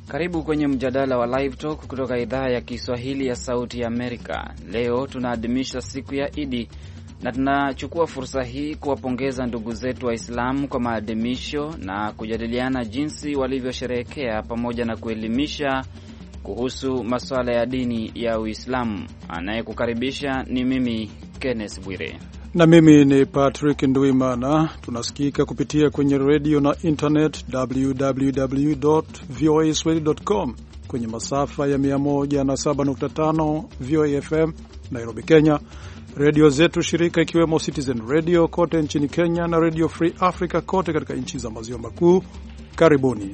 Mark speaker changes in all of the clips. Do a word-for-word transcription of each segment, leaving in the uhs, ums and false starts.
Speaker 1: Karibu kwenye mjadala wa Live Talk kutoka idhaa ya Kiswahili ya Sauti ya Amerika. Leo tunaadhimisha siku ya Idi na tunachukua fursa hii kuwapongeza ndugu zetu Waislamu kwa maadhimisho na kujadiliana jinsi walivyosherehekea pamoja na kuelimisha kuhusu masuala ya dini ya Uislamu. Anayekukaribisha ni mimi Kenneth Bwire.
Speaker 2: Na mimi ni Patrick Nduimana. Tunasikika kupitia kwenye radio na internet w w w dot v o a swahili dot com, kwenye masafa ya mia moja na saba nukta tano V O A F M Nairobi, Kenya, radio zetu shirika ikiwemo Citizen Radio kote nchini Kenya na Radio Free Africa kote katika nchi za maziwa makuu. Karibuni.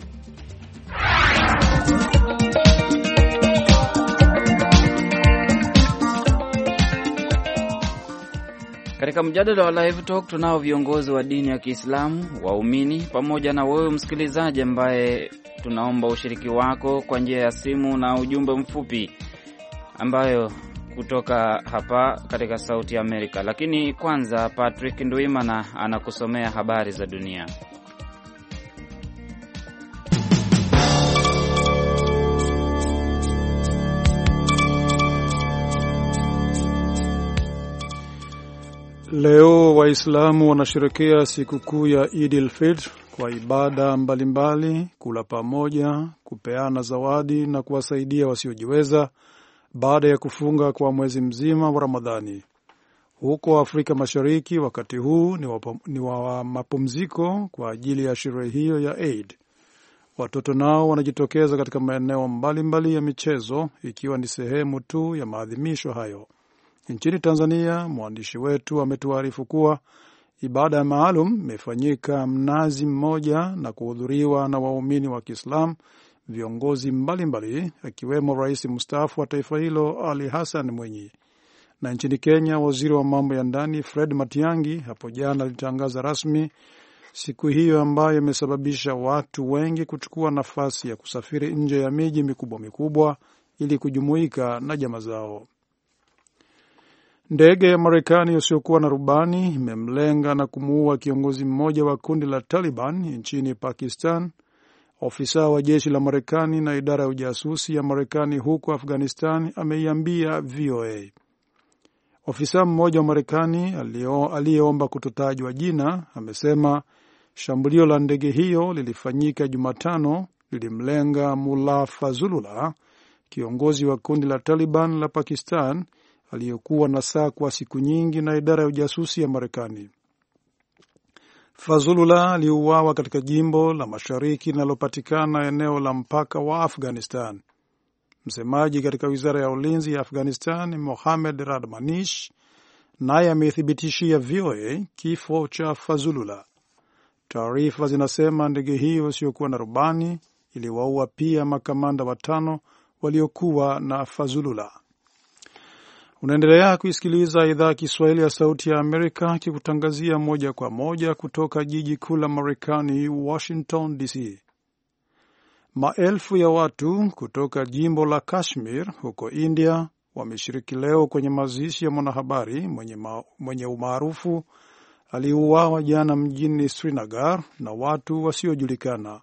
Speaker 1: Katika mjadala wa Live Talk tunao viongozi wa dini ya Kiislamu, waumini pamoja na wewe msikilizaji ambaye tunaomba ushiriki wako kwa njia ya simu na ujumbe mfupi ambayo kutoka hapa katika Sauti ya Amerika. Lakini kwanza Patrick Nduimana anakusomea habari za dunia.
Speaker 2: Leo Waislamu wanasherehekea sikukuu ya Eid al-Fitr kwa ibada mbalimbali, kula pamoja, kupeana zawadi na kuwasaidia wasiojiweza baada ya kufunga kwa mwezi mzima wa Ramadhani. Huko Afrika Mashariki wakati huu ni wa, ni wa mapumziko kwa ajili ya sherehe hiyo ya Eid. Watoto nao wanajitokeza katika maeneo mbalimbali ya michezo ikiwa ni sehemu tu ya maadhimisho hayo. Nchini Tanzania, mwandishi wetu ametuarifu kuwa ibada maalum imefanyika Mnazi Mmoja na kuhudhuriwa na waumini wa Kiislamu, viongozi mbalimbali akiwemo Rais mstaafu wa taifa hilo Ali Hassan Mwinyi. Na nchini Kenya, waziri wa mambo ya ndani Fred Matiang'i hapo jana alitangaza rasmi siku hiyo ambayo imesababisha watu wengi kuchukua nafasi ya kusafiri nje ya miji mikubwa mikubwa ili kujumuika na jamaa zao. Ndege ya Marekani isiyokuwa na rubani imemlenga na kumuua kiongozi mmoja wa kundi la Taliban nchini Pakistan. Ofisa wa jeshi la Marekani na idara ya ujasusi ya Marekani huko Afghanistan ameiambia V O A. Ofisa mmoja wa Marekani aliyeomba kutotajwa jina amesema shambulio la ndege hiyo lilifanyika Jumatano, lilimlenga Mullah Fazlullah, kiongozi wa kundi la Taliban la Pakistan aliyekuwa na saa kwa siku nyingi na idara ya ujasusi ya Marekani. Fazlullah aliuawa katika jimbo la mashariki linalopatikana eneo la mpaka wa Afghanistan. Msemaji katika wizara ya ulinzi ya Afghanistan, Mohammed Radmanish, naye amethibitishia V O A kifo cha Fazlullah. Taarifa zinasema ndege hiyo isiyokuwa na rubani iliwaua pia makamanda watano waliokuwa na Fazlullah. Unaendelea kuisikiliza idhaa ya Kiswahili ya Sauti ya Amerika kikutangazia moja kwa moja kutoka jiji kuu la Marekani, Washington D C. Maelfu ya watu kutoka jimbo la Kashmir huko India wameshiriki leo kwenye mazishi ya mwanahabari mwenye, ma, mwenye umaarufu aliuawa jana mjini Srinagar na watu wasiojulikana.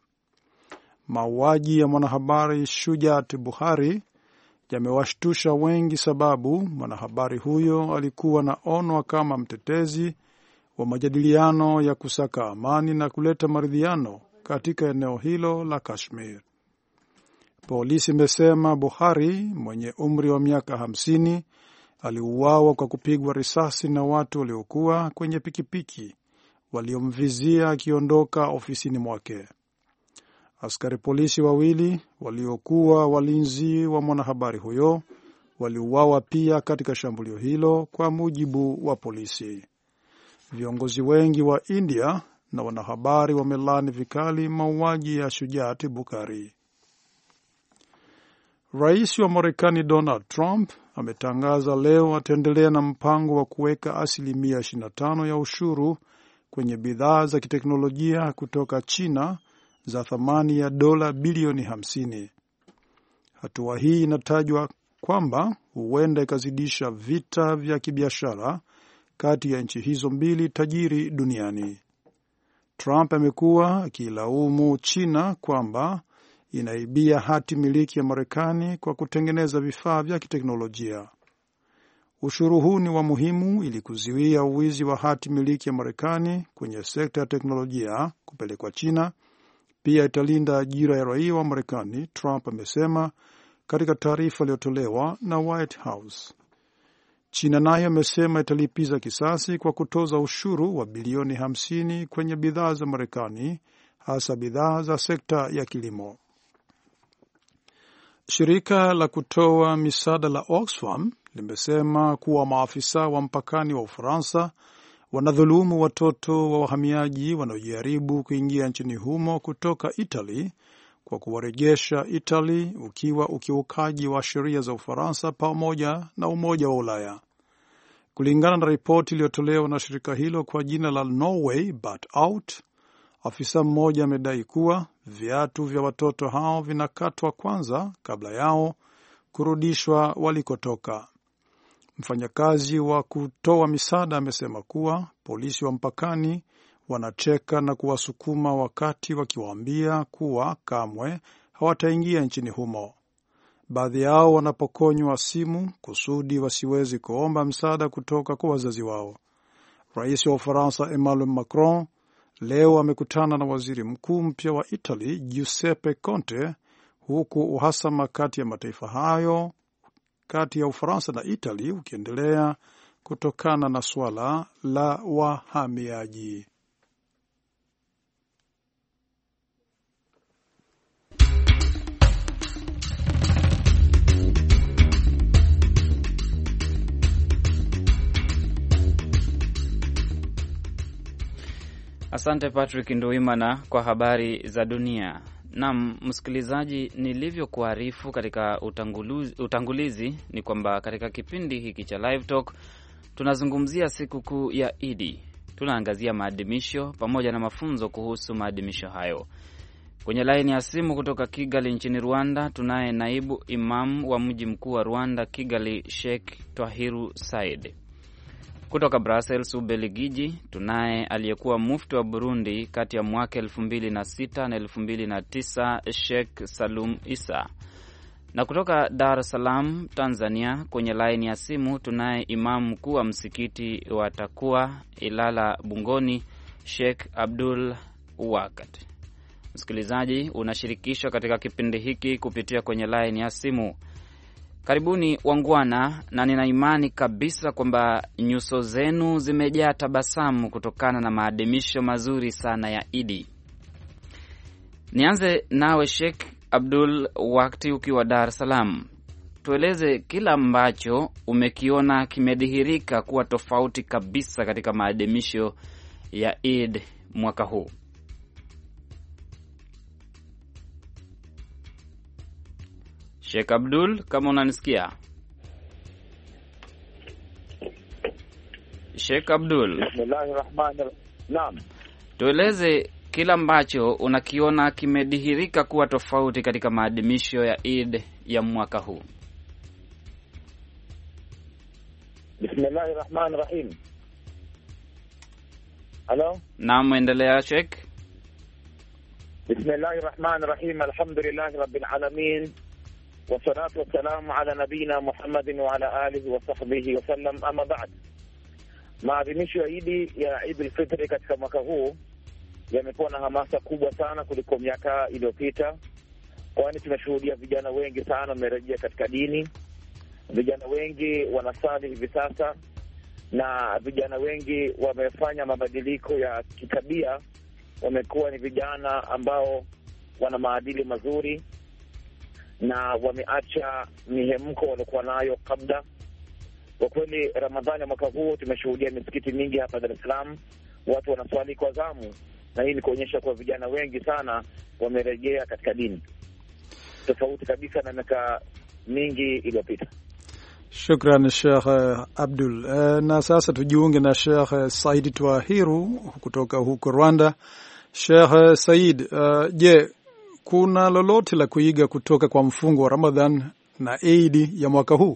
Speaker 2: Mauaji ya mwanahabari Shujat Bukhari yamewashtusha wengi sababu mwanahabari huyo alikuwa na onwa kama mtetezi wa majadiliano ya kusaka amani na kuleta maridhiano katika eneo hilo la Kashmir. Polisi imesema Bukhari mwenye umri wa miaka hamsini aliuawa kwa kupigwa risasi na watu waliokuwa kwenye pikipiki waliomvizia akiondoka ofisini mwake. Askari polisi wawili waliokuwa walinzi wa mwanahabari huyo waliuawa pia katika shambulio hilo kwa mujibu wa polisi. Viongozi wengi wa India na wanahabari wamelaani vikali mauaji ya Shujat Bukhari. Rais wa Marekani Donald Trump ametangaza leo ataendelea na mpango wa kuweka asilimia ishirini na tano ya ushuru kwenye bidhaa za kiteknolojia kutoka China za thamani ya dola bilioni hamsini. Hatua hii inatajwa kwamba huenda ikazidisha vita vya kibiashara kati ya nchi hizo mbili tajiri duniani. Trump amekuwa akilaumu China kwamba inaibia hati miliki ya Marekani kwa kutengeneza vifaa vya kiteknolojia. Ushuru huu ni wa muhimu ili kuzuia uwizi wa hati miliki ya Marekani kwenye sekta ya teknolojia kupelekwa China. Pia italinda ajira ya raia wa Marekani, Trump amesema katika taarifa iliyotolewa na White House. China nayo amesema italipiza kisasi kwa kutoza ushuru wa bilioni hamsini kwenye bidhaa za Marekani, hasa bidhaa za sekta ya kilimo. Shirika la kutoa misaada la Oxfam limesema kuwa maafisa wa mpakani wa Ufaransa wanadhulumu watoto wa wahamiaji wanaojaribu kuingia nchini humo kutoka Italy kwa kuwarejesha Italy, ukiwa ukiukaji wa sheria za Ufaransa pamoja na Umoja wa Ulaya. Kulingana na ripoti iliyotolewa na shirika hilo kwa jina la No Way But Out, afisa mmoja amedai kuwa viatu vya watoto hao vinakatwa kwanza kabla yao kurudishwa walikotoka. Mfanyakazi wa kutoa misaada amesema kuwa polisi wa mpakani wanacheka na kuwasukuma wakati wakiwaambia kuwa kamwe hawataingia nchini humo. Baadhi yao wanapokonywa simu kusudi wasiwezi kuomba msaada kutoka kwa wazazi wao. Rais wa Ufaransa Emmanuel Macron leo amekutana na waziri mkuu mpya wa Italy Giuseppe Conte, huku uhasama kati ya mataifa hayo kati ya Ufaransa na Italy ukiendelea kutokana na swala la wahamiaji.
Speaker 1: Asante Patrick Nduwimana kwa habari za dunia. Naam, msikilizaji, nilivyokuarifu katika utangulizi, utangulizi ni kwamba katika kipindi hiki cha Live Talk tunazungumzia siku kuu ya Idi. Tunaangazia maadhimisho pamoja na mafunzo kuhusu maadhimisho hayo. Kwenye laini ya simu kutoka Kigali nchini Rwanda tunaye naibu imam wa mji mkuu wa Rwanda Kigali, Sheikh Twahiru Said. Kutoka Brussels, Ubelgiji, tunaye aliyekuwa mufti wa Burundi kati ya mwaka elfu mbili na sita na elfu mbili na tisa, Sheikh Salum Isa. Na kutoka Dar es Salaam, Tanzania, kwenye line ya simu tunaye imamu mkuu wa msikiti wa Takwa Ilala Bungoni, Sheikh Abdul Wakat. Msikilizaji, unashirikishwa katika kipindi hiki kupitia kwenye line ya simu. Karibuni wangwana, na nina imani kabisa kwamba nyuso zenu zimejaa tabasamu kutokana na maadhimisho mazuri sana ya Idi. Nianze nawe Sheikh Abdul Wakati, ukiwa Dar es Salaam. Tueleze kila ambacho umekiona kimedhihirika kuwa tofauti kabisa katika maadhimisho ya Eid mwaka huu. Sheikh Abdul, kama unanisikia? Sheikh Abdul.
Speaker 3: Bismillahirrahmanirrahim. Naam.
Speaker 1: Tueleze kila ambacho unakiona kimedhihirika kuwa tofauti katika maadhimisho ya Eid ya mwaka huu.
Speaker 3: Bismillahirrahmanirrahim. Hello?
Speaker 1: Naam, endelea Sheikh.
Speaker 3: Bismillahirrahmanirrahim. Alhamdulillahi rabbil alamin. Wassalatu wassalamu ala nabina Muhammadin wa ala alihi wa sahbihi wa sallam, amma ba'd. Maadhimisho ya Eid ya Eid al-Fitr katika mwaka huu yamekuwa na hamasa kubwa sana kuliko miaka iliyopita, kwani tumeshuhudia vijana wengi sana wamerejea katika dini. Vijana wengi wanasali hivi sasa, na vijana wengi wamefanya mabadiliko ya kitabia. Wamekuwa ni vijana ambao wana maadili mazuri na wameacha mihemko walikuwa nayo kabla. Kwa kweli Ramadhani mwaka huu tumeshuhudia misikiti mingi hapa Dar es Salaam, watu wanaswali kwa zamu, na hii ni kuonyesha kwa vijana wengi sana wamerejea katika dini, tofauti kabisa na miaka mingi iliyopita.
Speaker 2: Shukran Sheikh Abdul. E, na sasa tujiunge na Sheikh Said Twahiru kutoka huko Rwanda. Sheikh Said, uh, je, kuna lolote la kuiga kutoka kwa mfungo wa Ramadhan na Eid ya mwaka huu?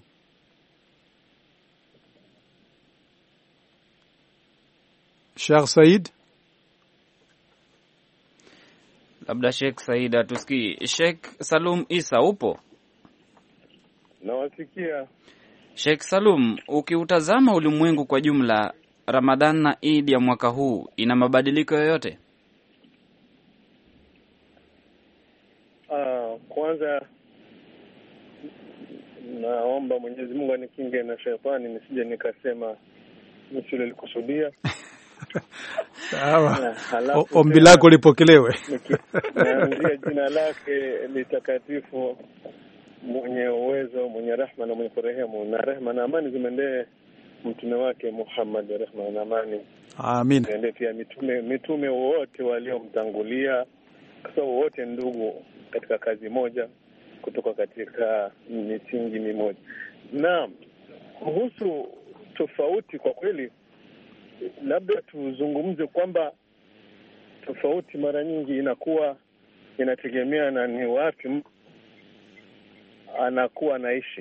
Speaker 2: Sheikh Said?
Speaker 1: Labda Sheikh Saida tusikii. Sheikh Salum Isa, upo?
Speaker 4: Nawasikia.
Speaker 1: Sheikh Salum, ukiutazama ulimwengu kwa jumla, Ramadhan na Eid ya mwaka huu ina mabadiliko yoyote?
Speaker 4: Ah, kwanza naomba Mwenyezi Mungu anikinge na shetani nisije nikasema nisilolikusudia.
Speaker 2: Sawa. Ombi lako lipokelewe.
Speaker 4: Naanzia jina lake litakatifu, mwenye uwezo, mwenye rehema na mwenye kurehemu, na rehema na amani zimendee mtume wake Muhammad, rehema na amani.
Speaker 2: Amin.
Speaker 4: Ndio pia mitume mitume wote waliomtangulia, kwa sababu wote ndugu katika kazi moja, kutoka katika misingi mimoja. Na kuhusu tofauti, kwa kweli labda tuzungumze kwamba tofauti mara nyingi inakuwa inategemea na ni wapi anakuwa anaishi,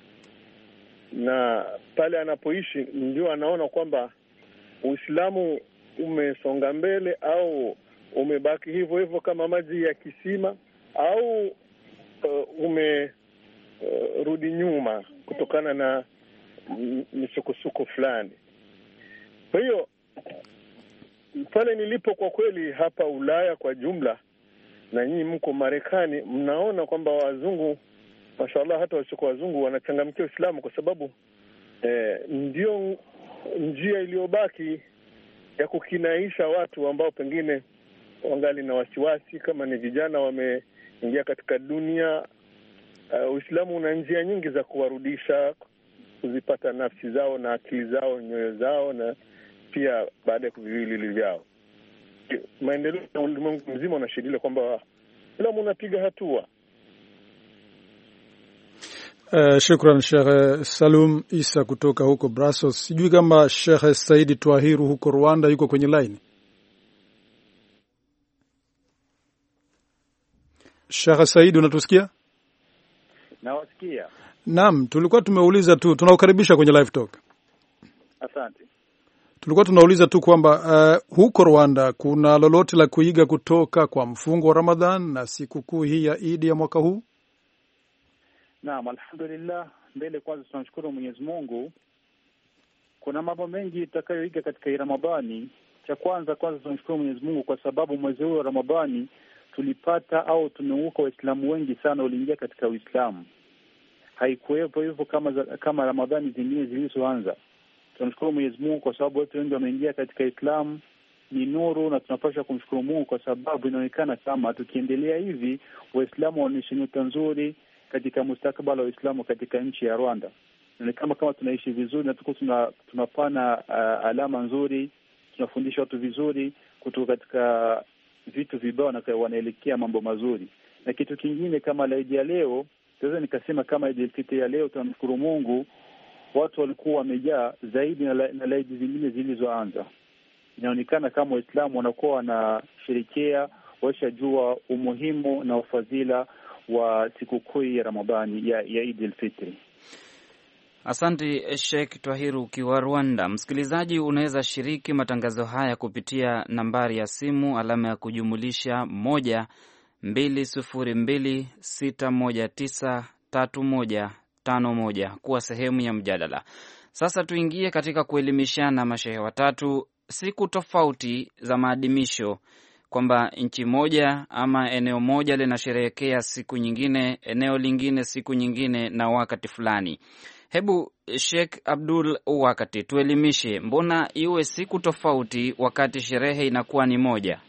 Speaker 4: na pale anapoishi ndio anaona kwamba Uislamu umesonga mbele au umebaki hivyo hivyo kama maji ya kisima, au uh, umerudi uh, nyuma kutokana na misukosuko fulani. Kwa hiyo pale nilipo, kwa kweli hapa Ulaya kwa jumla, na nyinyi mko Marekani, mnaona kwamba wazungu mashallah, hata wasio wazungu wanachangamkia Uislamu, kwa sababu eh, ndio njia iliyobaki ya kukinaisha watu ambao pengine wangali na wasiwasi, kama ni vijana wameingia katika dunia. Uh, Uislamu una njia nyingi za kuwarudisha, kuzipata nafsi zao na akili zao, nyoyo zao, na pia baada ya kuviwili vyao. Maendeleo ya ulimwengu mzima unashikilia kwamba Uislamu unapiga hatua.
Speaker 2: Uh, shukran Sheikh Salum Isa kutoka huko Brussels. Sijui kama Sheikh Saidi Twahiru huko Rwanda yuko kwenye line. Sheikh Saidi, unatusikia?
Speaker 5: Nawasikia.
Speaker 2: Naam, tulikuwa tumeuliza tu, tunaukaribisha kwenye live talk.
Speaker 5: Asante.
Speaker 2: Tulikuwa tunauliza tu kwamba uh, huko Rwanda kuna lolote la kuiga kutoka kwa mfungo wa Ramadhan na sikukuu hii ya Eid ya mwaka huu?
Speaker 5: Naam, alhamdulillah. Mbele kwanza tunamshukuru Mwenyezi Mungu. Kuna mambo mengi tutakayoiga katika Ramadhani. Cha kwanza kwanza tunamshukuru Mwenyezi Mungu kwa sababu mwezi huu wa Ramadhani tulipata au tumeuka Waislamu wengi sana waliingia katika Uislamu. Haikuwepo hivyo kama kama Ramadhani zingine zilizoanza. Tunamshukuru Mwenyezi Mungu kwa sababu watu wengi wameingia katika Uislamu. Ni nuru, na tunapaswa kumshukuru Mungu kwa sababu inaonekana kama tukiendelea hivi Waislamu wanaonyesha nyota nzuri katika mustakabali wa Uislamu katika nchi ya Rwanda. Ni kama kama tunaishi vizuri na tuko tuna, tunapana uh, alama nzuri, tunafundisha watu vizuri kutoka katika vitu vibao na wanaelekea mambo mazuri. Na kitu kingine kama laidi ya leo, sasa nikasema kama Eid al-Fitr ya leo tunamshukuru Mungu, watu walikuwa wamejaa zaidi na, na laidi zingine zilizoanza. Inaonekana kama Waislamu wanakuwa wanasherehekea, washajua umuhimu na ufadhila wa sikukuu ya Ramadhani ya, ya Eid al-Fitr.
Speaker 1: Asante Sheikh Twahiru ukiwa Rwanda. Msikilizaji, unaweza shiriki matangazo haya kupitia nambari ya simu alama ya kujumulisha moja mbili sufuri mbili sita moja tisa tatu moja tano moja kuwa sehemu ya mjadala. Sasa tuingie katika kuelimishana mashehe watatu siku tofauti za maadhimisho, kwamba nchi moja ama eneo moja linasherehekea siku nyingine, eneo lingine siku nyingine na wakati fulani. Hebu Sheikh Abdul Wakati, tuelimishe, mbona iwe siku tofauti wakati sherehe inakuwa ni moja?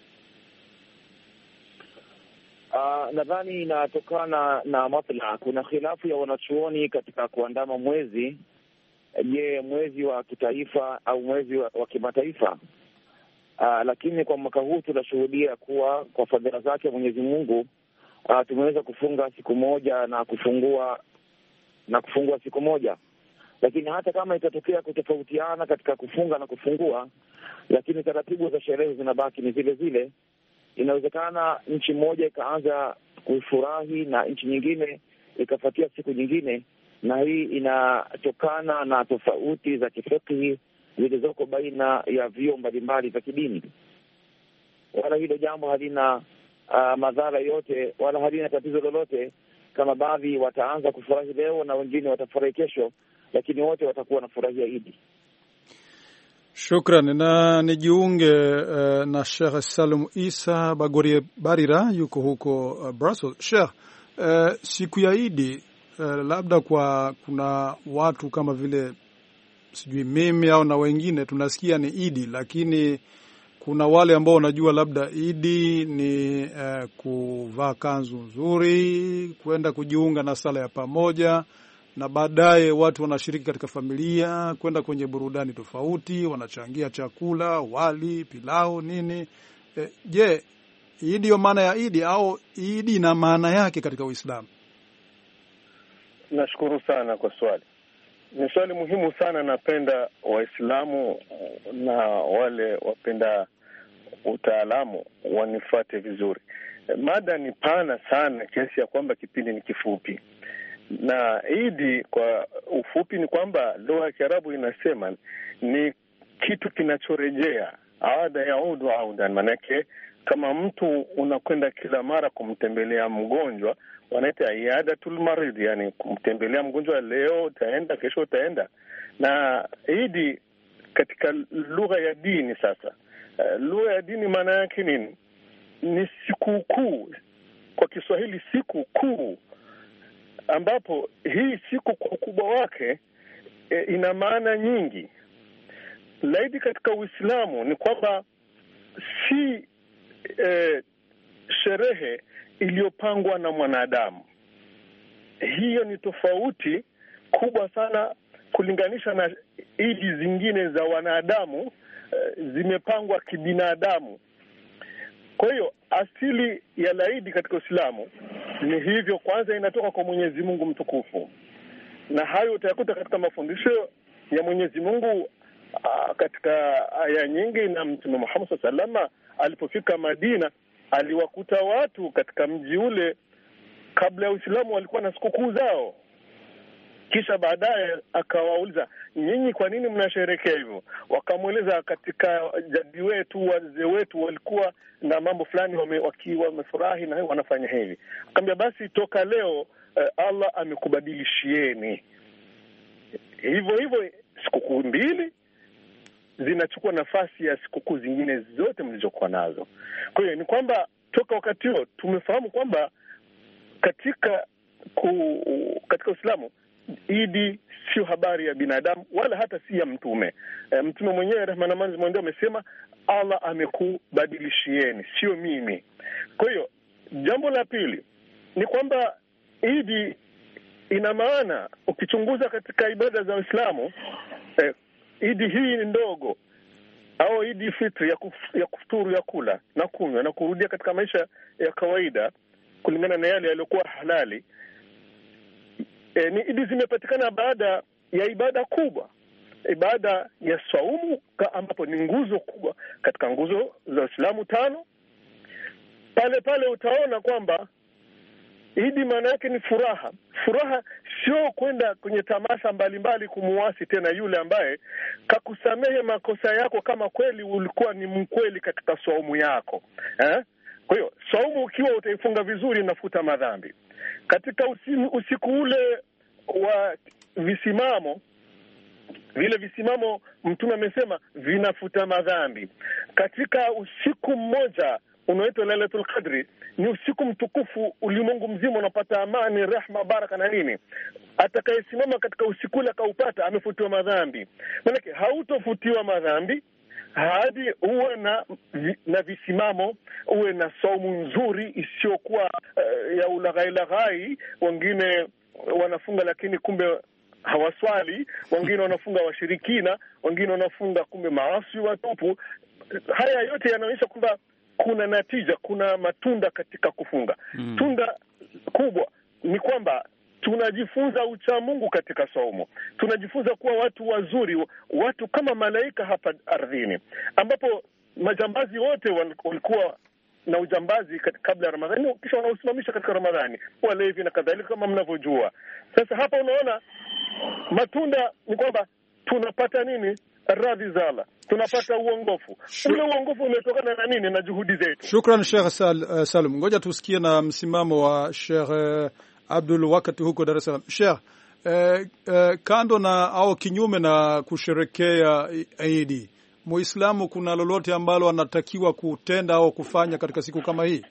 Speaker 3: Uh, nadhani inatokana na matla. Kuna khilafu ya wanachuoni katika kuandama mwezi. Je, mwezi wa kitaifa au mwezi wa, wa kimataifa? Uh, lakini kwa mwaka huu tunashuhudia kuwa kwa fadhila zake Mwenyezi Mungu uh, tumeweza kufunga siku moja na kufungua na kufungua siku moja. Lakini hata kama itatokea kutofautiana katika kufunga na kufungua, lakini taratibu za sherehe zinabaki ni zile zile. Inawezekana nchi moja ikaanza kufurahi na nchi nyingine ikafuatia siku nyingine, na hii inatokana na tofauti za kifiqhi zilizoko baina ya vio mbalimbali vya kidini. Wala hilo jambo halina uh, madhara yote wala halina tatizo lolote, kama baadhi wataanza kufurahi leo na wengine watafurahi kesho, lakini wote watakuwa na furahia Idi.
Speaker 2: Shukran. Na nijiunge uh, na Sheikh Salum Isa Bagorie Barira yuko huko uh, Brussels. Sheikh, uh, siku ya Idi uh, labda kwa kuna watu kama vile sijui mimi au na wengine tunasikia ni Idi, lakini kuna wale ambao wanajua labda Idi ni uh, kuvaa kanzu nzuri, kwenda kujiunga na sala ya pamoja, na baadaye watu wanashiriki katika familia, kwenda kwenye burudani tofauti, wanachangia chakula, wali, pilau, nini. E, je, hii ndio maana ya Idi au Idi ina maana yake katika Uislamu?
Speaker 4: Nashukuru sana kwa swali. Ni swali muhimu sana. Napenda Waislamu na wale wapenda utaalamu wanifuate vizuri. Mada ni pana sana kiasi ya kwamba kipindi ni kifupi. Na Idi kwa ufupi ni kwamba lugha ya Kiarabu inasema ni kitu kinachorejea, aada yaudu audan. Manake kama mtu unakwenda kila mara kumtembelea mgonjwa, wanaita iadatul marid, yani kumtembelea mgonjwa, leo utaenda, kesho utaenda. Na Idi katika lugha ya dini sasa, uh, lugha ya dini maana yake nini? Ni siku kuu, kwa Kiswahili siku kuu, ambapo hii siku kwa ukubwa wake e, ina maana nyingi. Laidi katika Uislamu ni kwamba si e, sherehe iliyopangwa na mwanadamu. Hiyo ni tofauti kubwa sana kulinganisha na idi zingine za wanadamu, e, zimepangwa kibinadamu. Kwa hiyo asili ya laidi katika Uislamu ni hivyo. Kwanza inatoka kwa Mwenyezi Mungu mtukufu, na hayo utayakuta katika mafundisho ya Mwenyezi Mungu aa, katika aya nyingi. Na Mtume Muhammad sallallahu alaihi wasallam alipofika Madina, aliwakuta watu katika mji ule kabla ya Uislamu walikuwa na sikukuu zao. Kisha baadaye akawauliza, nyinyi kwa nini mnasherehekea hivyo? Wakamweleza, katika jadi wetu, wazee wetu walikuwa na mambo fulani wame, wakiwa wamefurahi na wanafanya hivi. Akamwambia, basi toka leo eh, Allah amekubadilishieni. Hivyo hivyo sikukuu mbili zinachukua nafasi ya sikukuu zingine zote mlizokuwa nazo. Kwa hiyo ni kwamba toka wakati huo tumefahamu kwamba katika ku, katika Uislamu Idi sio habari ya binadamu wala hata si ya mtume. E, mtume mwenyewe rehma na amani mwendeo amesema Allah amekubadilishieni, sio mimi. Kwa hiyo jambo la pili ni kwamba Idi ina maana, ukichunguza katika ibada za Uislamu, e, Idi hii ni ndogo au Idi fitri ya, kuf, ya kufuturu, ya kula na kunywa na kurudia katika maisha ya kawaida kulingana na yale yaliyokuwa halali. E, ni Idi zimepatikana baada ya ibada kubwa, ibada ya saumu, ambapo ni nguzo kubwa katika nguzo za Uislamu tano. Pale pale utaona kwamba Idi maana yake ni furaha. Furaha sio kwenda kwenye tamasha mbalimbali kumuasi tena yule ambaye kakusamehe makosa yako kama kweli ulikuwa ni mkweli katika saumu yako, eh? Kwa hiyo saumu ukiwa utaifunga vizuri inafuta madhambi. Katika usiku, usiku ule wa visimamo, vile visimamo Mtume amesema vinafuta madhambi. Katika usiku mmoja unaoitwa Lailatul Qadri, ni usiku mtukufu, ulimwengu mzima unapata amani, rehma, baraka na nini. Atakayesimama katika usiku ule akaupata, amefutiwa madhambi. Maana hautofutiwa madhambi hadi uwe na na visimamo, uwe na saumu nzuri isiyokuwa uh, ya ulaghai laghai. Wengine wanafunga lakini kumbe hawaswali, wengine wanafunga washirikina, wengine wanafunga kumbe maasi watupu. Haya yote yanaonyesha kwamba kuna natija, kuna matunda katika kufunga. Mm. Tunda kubwa ni kwamba tunajifunza ucha Mungu katika saumu. Tunajifunza kuwa watu wazuri, watu kama malaika hapa ardhini, ambapo majambazi wote walikuwa na ujambazi kabla ya Ramadhani, kisha wanausimamisha katika Ramadhani, walevi na kadhalika kama mnavyojua. Sasa hapa unaona matunda ni kwamba tunapata nini? radhi zala, tunapata uongofu. Ule uongofu umetokana na nini? Na juhudi zetu.
Speaker 2: Shukran Sheikh Sal, uh, Salum. Ngoja tusikie na msimamo wa Sheikh uh, Abdul wakati huko Dar es Salaam. Sheikh, uh, uh, kando na au kinyume na kusherekea Eid, Muislamu kuna lolote ambalo anatakiwa kutenda au kufanya katika siku kama hii?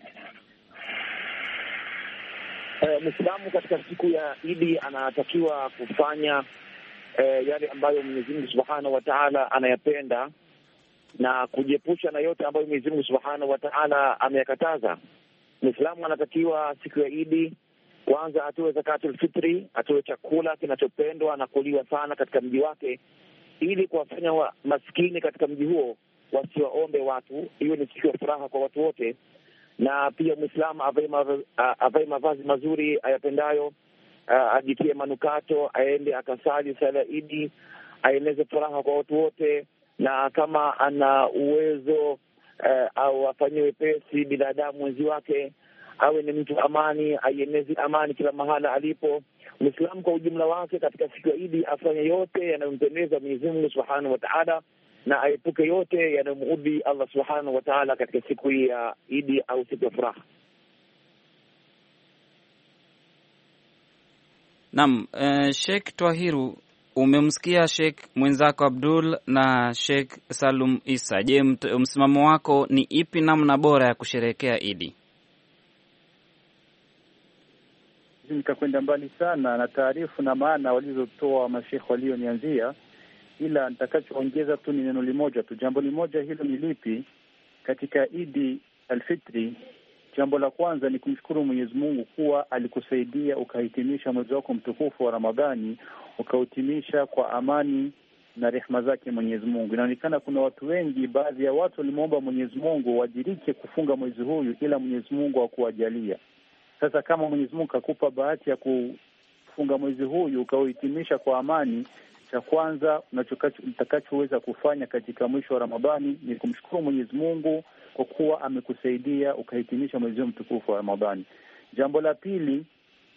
Speaker 3: Uh, Muislamu katika siku ya Eid anatakiwa kufanya uh, yale ambayo Mwenyezi Mungu Subhanahu wa Ta'ala anayapenda na kujiepusha na yote ambayo Mwenyezi Mungu Subhanahu wa Ta'ala ameyakataza. Muislamu anatakiwa siku ya Eid kwanza atoe zakatul fitri, atoe chakula kinachopendwa na kuliwa sana katika mji wake, ili kuwafanya wa maskini katika mji huo wasiwaombe watu. Hiyo ni siku ya furaha kwa watu wote. Na pia Muislamu avae mavazi mazuri ayapendayo, ajitie manukato, aende akasali sala ya Eid, aeneze furaha kwa watu wote. Na kama ana uwezo uh, au afanyie wepesi binadamu mwenzi wake, awe ni mtu amani, aienezi amani kila mahala alipo. Muislamu kwa ujumla wake katika siku ya Eid afanye yote yanayompendeza Mwenyezi Mungu Subhanahu wa Ta'ala, na aepuke yote yanayomuudhi Allah Subhanahu wa Ta'ala katika siku hii ya Eid au siku ya furaha.
Speaker 1: Naam, uh, Sheikh Twahiru, umemsikia Sheikh mwenzako Abdul na Sheikh Salum Isa. Je, msimamo wako ni ipi namna bora ya kusherehekea Eid?
Speaker 5: Nikakwenda mbali sana na taarifu na maana walizotoa mashekhi walionianzia, ila nitakachoongeza tu ni neno limoja tu. Jambo limoja hilo ni lipi? Katika Eid al-Fitri, jambo la kwanza ni kumshukuru Mwenyezi Mungu kuwa alikusaidia ukahitimisha mwezi wako mtukufu wa Ramadhani, ukahitimisha kwa amani na rehema zake Mwenyezi Mungu. Inaonekana kuna watu wengi, baadhi ya watu walimuomba Mwenyezi Mungu wadirike kufunga mwezi huyu, ila Mwenyezi Mungu hakuwajalia. Sasa kama Mwenyezi Mungu akakupa bahati ya kufunga mwezi huyu ukauhitimisha kwa amani, cha kwanza utakachoweza kufanya katika mwisho wa Ramadhani ni kumshukuru Mwenyezi Mungu kwa kuwa amekusaidia ukahitimisha mwezi mtukufu wa Ramadhani. Jambo la pili,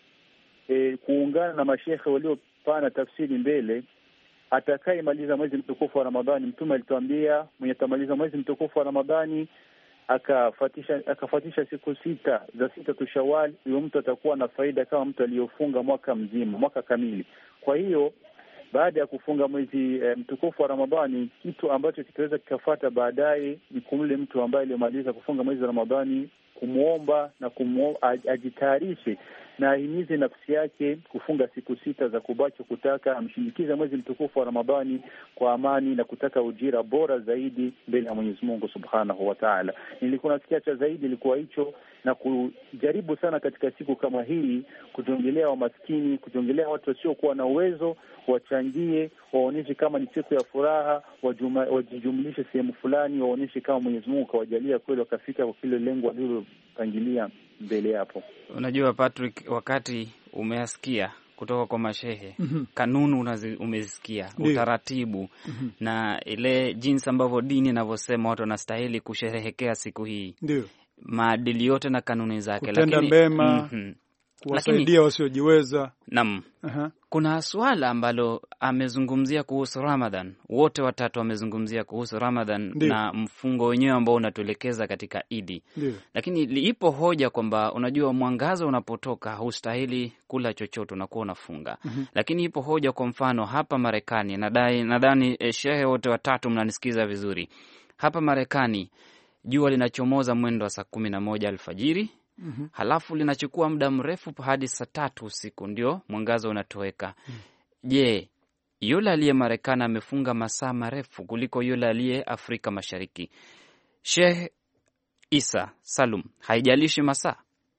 Speaker 5: e, kuungana na mashehe waliopana tafsiri mbele. Atakayemaliza mwezi mtukufu wa Ramadhani, Mtume alituambia mwenye atamaliza mwezi mtukufu wa Ramadhani akafuatisha akafuatisha siku sita za sita tu Shawwal, huyo mtu atakuwa na faida kama mtu aliyofunga mwaka mzima, mwaka kamili. Kwa hiyo baada ya kufunga mwezi e, mtukufu wa Ramadhani, kitu ambacho kitaweza kikafuata baadaye ni kumle mtu ambaye aliyomaliza kufunga mwezi wa Ramadhani kumuomba na kumuomba ajitayarishe na ahimize nafsi yake kufunga siku sita za kubaki, kutaka amshindikize mwezi mtukufu wa Ramadhani kwa amani na kutaka ujira bora zaidi mbele ya Mwenyezi Mungu Subhanahu wa Ta'ala. Nilikuwa nasikia cha zaidi ilikuwa hicho, na kujaribu sana katika siku kama hii kujongelea wamaskini, kujongelea watu wasiokuwa na uwezo, wachangie, waoneshe kama ni siku ya furaha, wajijumlishe sehemu fulani, waoneshe kama Mwenyezi Mungu kawajalia kweli wakafika kwa kile lengo alilopangilia mbele hapo.
Speaker 1: Unajua Patrick, wakati umeasikia kutoka kwa mashehe mm-hmm. kanuni umezisikia, utaratibu mm-hmm. na ile jinsi ambavyo dini inavyosema watu wanastahili kusherehekea siku hii. Ndio. Maadili yote na kanuni zake,
Speaker 2: kutenda
Speaker 1: lakini
Speaker 2: mema, mm-hmm. kuwasaidia wasiojiweza.
Speaker 1: Naam. Uh-huh. Kuna swala ambalo amezungumzia kuhusu Ramadhan. Wote watatu wamezungumzia kuhusu Ramadhan. Ndiyo. Na mfungo wenyewe ambao unatuelekeza katika Eid. Ndiyo. Lakini ipo hoja kwamba unajua mwangaza unapotoka haustahili kula chochote, unakuwa unafunga. Uh-huh. Lakini ipo hoja, kwa mfano hapa Marekani, nadai nadhani eh, shehe wote watatu mnanisikiza vizuri. Hapa Marekani jua linachomoza mwendo wa saa kumi na moja alfajiri. Mm-hmm. Halafu linachukua muda mrefu hadi saa tatu usiku ndio mwangaza unatoweka. Je, mm-hmm. yule aliye Marekani amefunga masaa marefu kuliko yule aliye Afrika Mashariki? Sheikh Isa Salum, haijalishi masaa?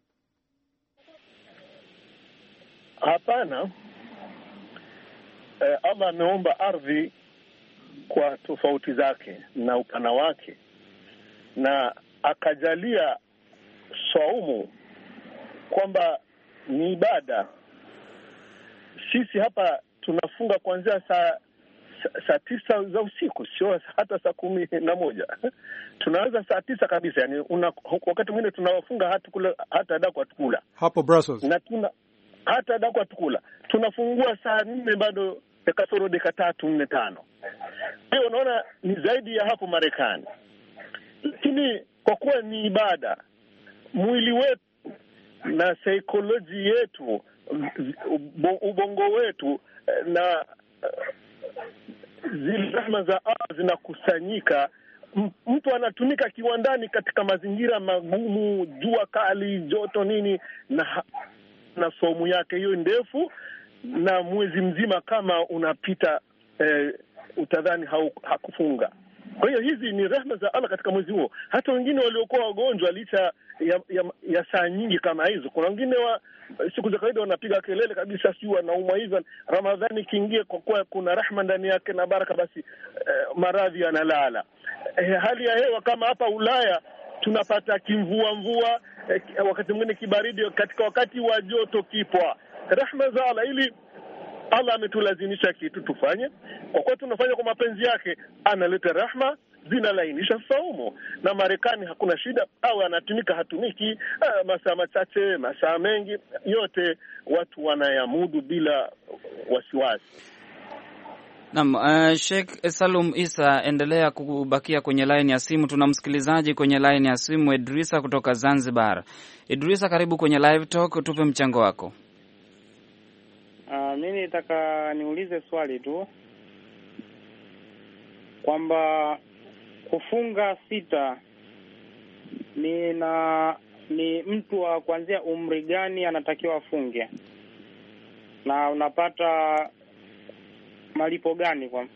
Speaker 4: Hapana. Eh, Allah ameomba ardhi kwa tofauti zake na upana wake, na akajalia saumu kwamba ni ibada. Sisi hapa tunafunga kuanzia saa saa tisa za usiku, sio hata saa kumi na moja. Tunaanza saa tisa kabisa, yani una, wakati mwingine tunawafunga hata kula hata daku atukula.
Speaker 2: Hapo Brussels.
Speaker 4: Na tuna hata daku atukula. Tunafungua saa nne bado kasoro dakika tatu nne tano. Hiyo unaona ni zaidi ya hapo Marekani. Lakini kwa kuwa ni ibada, mwili wetu na saikolojia yetu, ubongo wetu na zile rahma za Allah zinakusanyika, mtu anatumika kiwandani katika mazingira magumu, jua kali, joto nini, na na somu yake hiyo ndefu, na mwezi mzima kama unapita eh, utadhani hakufunga. Kwa hiyo hizi ni rehema za Allah katika mwezi huo. Hata wengine waliokuwa wagonjwa licha ya, ya, ya saa nyingi kama hizo, kuna wengine wa siku za kawaida wanapiga kelele kabisa, si wanaumwa hivyo. Ramadhani kiingia, kwa kuwa kuna rahma ndani yake na baraka, basi eh, maradhi yanalala. Eh, hali ya hewa kama hapa Ulaya tunapata kimvua mvua, eh, wakati mwingine kibaridi, katika wakati wa joto kipwa. Rahma za Allah, ili Allah ametulazimisha kitu tufanye, kwa kuwa tunafanya kwa mapenzi yake, analeta rahma zinalainisha saumu. Na Marekani hakuna shida, au anatumika hatumiki, uh, masaa machache, masaa mengi, yote watu wanayamudu bila wasiwasi.
Speaker 1: Naam, uh, Sheikh Salum Isa, endelea kubakia kwenye line ya simu. Tuna msikilizaji kwenye line ya simu, Idrisa kutoka Zanzibar. Idrisa, karibu kwenye live talk, tupe mchango wako.
Speaker 6: Uh, mimi nataka niulize swali tu kwamba kufunga sita ni na ni mtu wa kuanzia umri gani anatakiwa afunge, na unapata malipo gani kwa?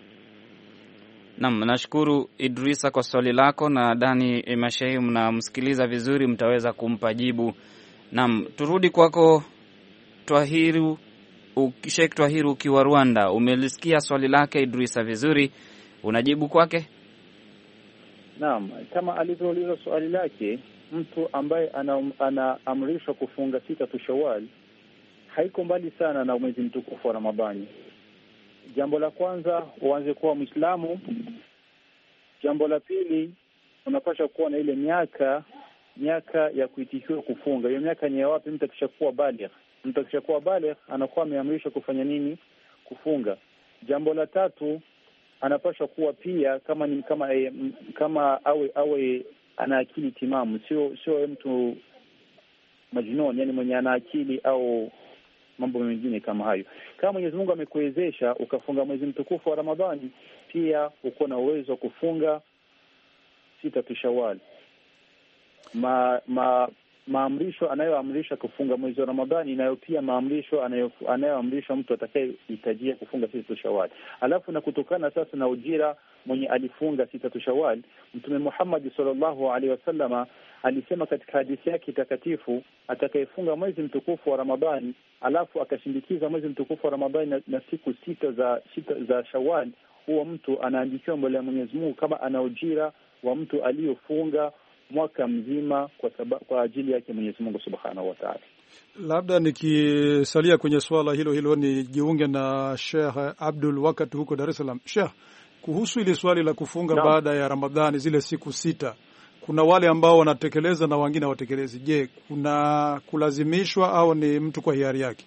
Speaker 1: Naam, nashukuru Idrisa kwa swali lako, na Dani Mashehi mnamsikiliza vizuri, mtaweza kumpa jibu. Naam, turudi kwako Twahiru, Sheikh Twahiru ukiwa Rwanda. Umelisikia swali lake Idrisa vizuri, unajibu kwake?
Speaker 5: Naam, kama alivyouliza swali lake, mtu ambaye anaamrishwa ana kufunga sita tu Shawwal haiko mbali sana na mwezi mtukufu wa Ramadhani. Jambo la kwanza, uanze kuwa Muislamu. Jambo la pili, unapaswa kuwa na ile miaka miaka ya kuitikiwa kufunga. Hiyo miaka ni ya wapi? Mtu akishakuwa baligh. Mtu akishakuwa baligh anakuwa ameamrishwa kufanya nini? Kufunga. Jambo la tatu, anapaswa kuwa pia kama ni kama kama awe awe ana akili timamu, sio sio mtu majnun, yani mwenye ana akili au mambo mengine kama hayo. Kama Mwenyezi Mungu amekuwezesha ukafunga mwezi mtukufu wa Ramadhani, pia uko na uwezo wa kufunga sita tu Shawwal. Ma, ma maamrisho anayoamrisha kufunga mwezi wa Ramadhani, nayo pia maamrisho anayoamrisha mtu atakayehitajia kufunga sita tu Shawwal. Alafu na kutokana sasa na ujira mwenye alifunga sita tu Shawwal, Mtume Muhammad sallallahu alaihi wasallama alisema katika hadithi yake takatifu, atakayefunga mwezi mtukufu wa Ramadhani alafu akashindikiza mwezi mtukufu wa Ramadhani na, na siku sita za sita za Shawwal, huo mtu anaandikiwa mbele ya Mwenyezi Mungu kama ana ujira wa mtu aliyofunga mwaka mzima kwa sababu kwa ajili yake Mwenyezi Mungu Subhanahu wa Ta'ala.
Speaker 2: Labda nikisalia kwenye swala hilo hilo nijiunge na Sheikh Abdul wakati huko Dar es Salaam. Sheikh, kuhusu ile swali la kufunga no. baada ya Ramadhani zile siku sita, kuna wale ambao wanatekeleza na wengine hawatekelezi. Je, kuna kulazimishwa au ni mtu kwa hiari yake?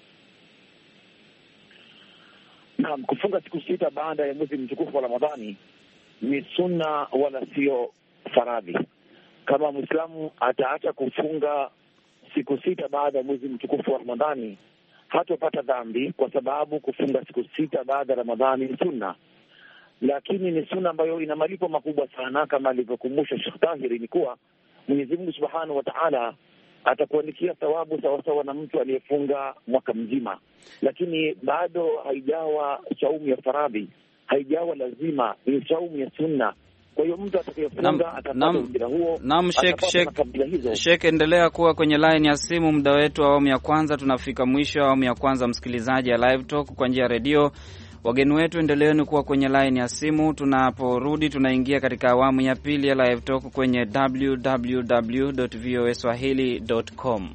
Speaker 3: Naam, kufunga siku sita baada ya mwezi mtukufu wa Ramadhani ni sunna wala sio faradhi. Kama Muislamu ataacha kufunga siku sita baada ya mwezi mtukufu wa Ramadhani, hatopata dhambi, kwa sababu kufunga siku sita baada ya Ramadhani ni sunna. Lakini ni sunna ambayo ina malipo makubwa sana, kama alivyokumbusha Sheikh Tahiri, ni kuwa Mwenyezi Mungu Subhanahu wa Ta'ala atakuandikia thawabu sawa sawa na mtu aliyefunga mwaka mzima. Lakini bado haijawa saumu ya faradhi, haijawa lazima, ni saumu ya sunna. Kwa hiyo mtu atakayefunga atapata ujira huo.
Speaker 1: Naam, Sheikh Sheikh Sheikh, endelea kuwa kwenye line ya simu. Muda wetu wa awamu ya kwanza tunafika mwisho wa awamu ya kwanza, msikilizaji ya Live Talk kwa njia ya redio. Wageni wetu, endeleeni kuwa kwenye line ya simu. Tunaporudi tunaingia katika awamu ya pili ya Live Talk kwenye w w w dot v o a swahili dot com.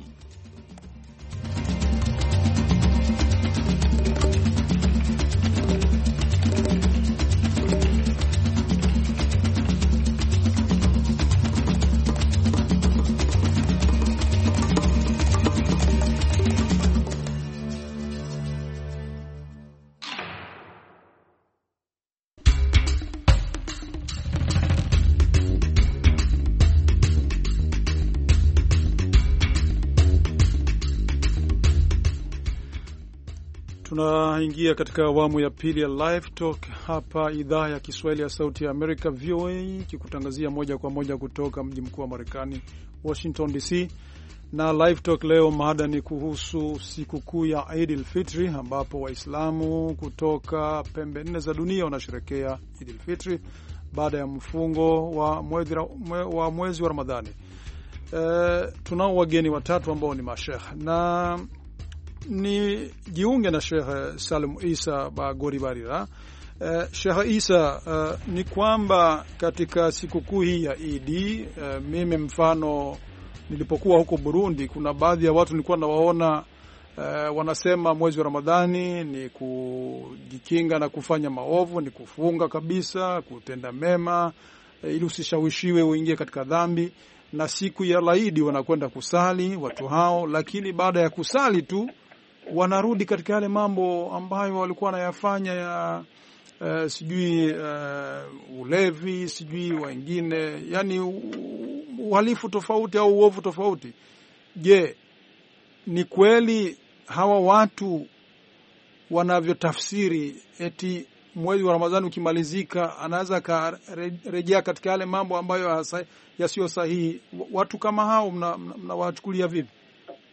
Speaker 2: Tunaingia katika awamu ya pili ya Live Talk hapa idhaa ya Kiswahili ya Sauti ya Amerika, V O A, kikutangazia moja kwa moja kutoka mji mkuu wa Marekani, Washington D C. Na Live Talk leo mada ni kuhusu sikukuu ya Eid al-Fitri, ambapo Waislamu kutoka pembe nne za dunia wanasherehekea Eid al-Fitri baada ya mfungo wa mwezi wa, mwezi wa Ramadhani. E, tunao wageni watatu ambao ni mashekh, na ni jiunge na Sheikh Salim Isa Bagori Barira. Uh, Sheikh Isa, uh, ni kwamba katika sikukuu hii ya Eid, uh, mimi mfano nilipokuwa huko Burundi, kuna baadhi ya watu nilikuwa nawaona uh, wanasema mwezi wa Ramadhani ni kujikinga na kufanya maovu, ni kufunga kabisa, kutenda mema, uh, ili usishawishiwe uingie katika dhambi, na siku ya Eid wanakwenda kusali watu hao, lakini baada ya kusali tu wanarudi katika yale mambo ambayo walikuwa wanayafanya ya uh, sijui uh, ulevi, sijui wengine, yani uhalifu tofauti au uovu tofauti. Je, ni kweli hawa watu wanavyotafsiri eti mwezi wa Ramadhani ukimalizika anaweza karejea katika yale mambo ambayo yasiyo sahihi? Watu kama hao mnawachukulia mna, mna vipi?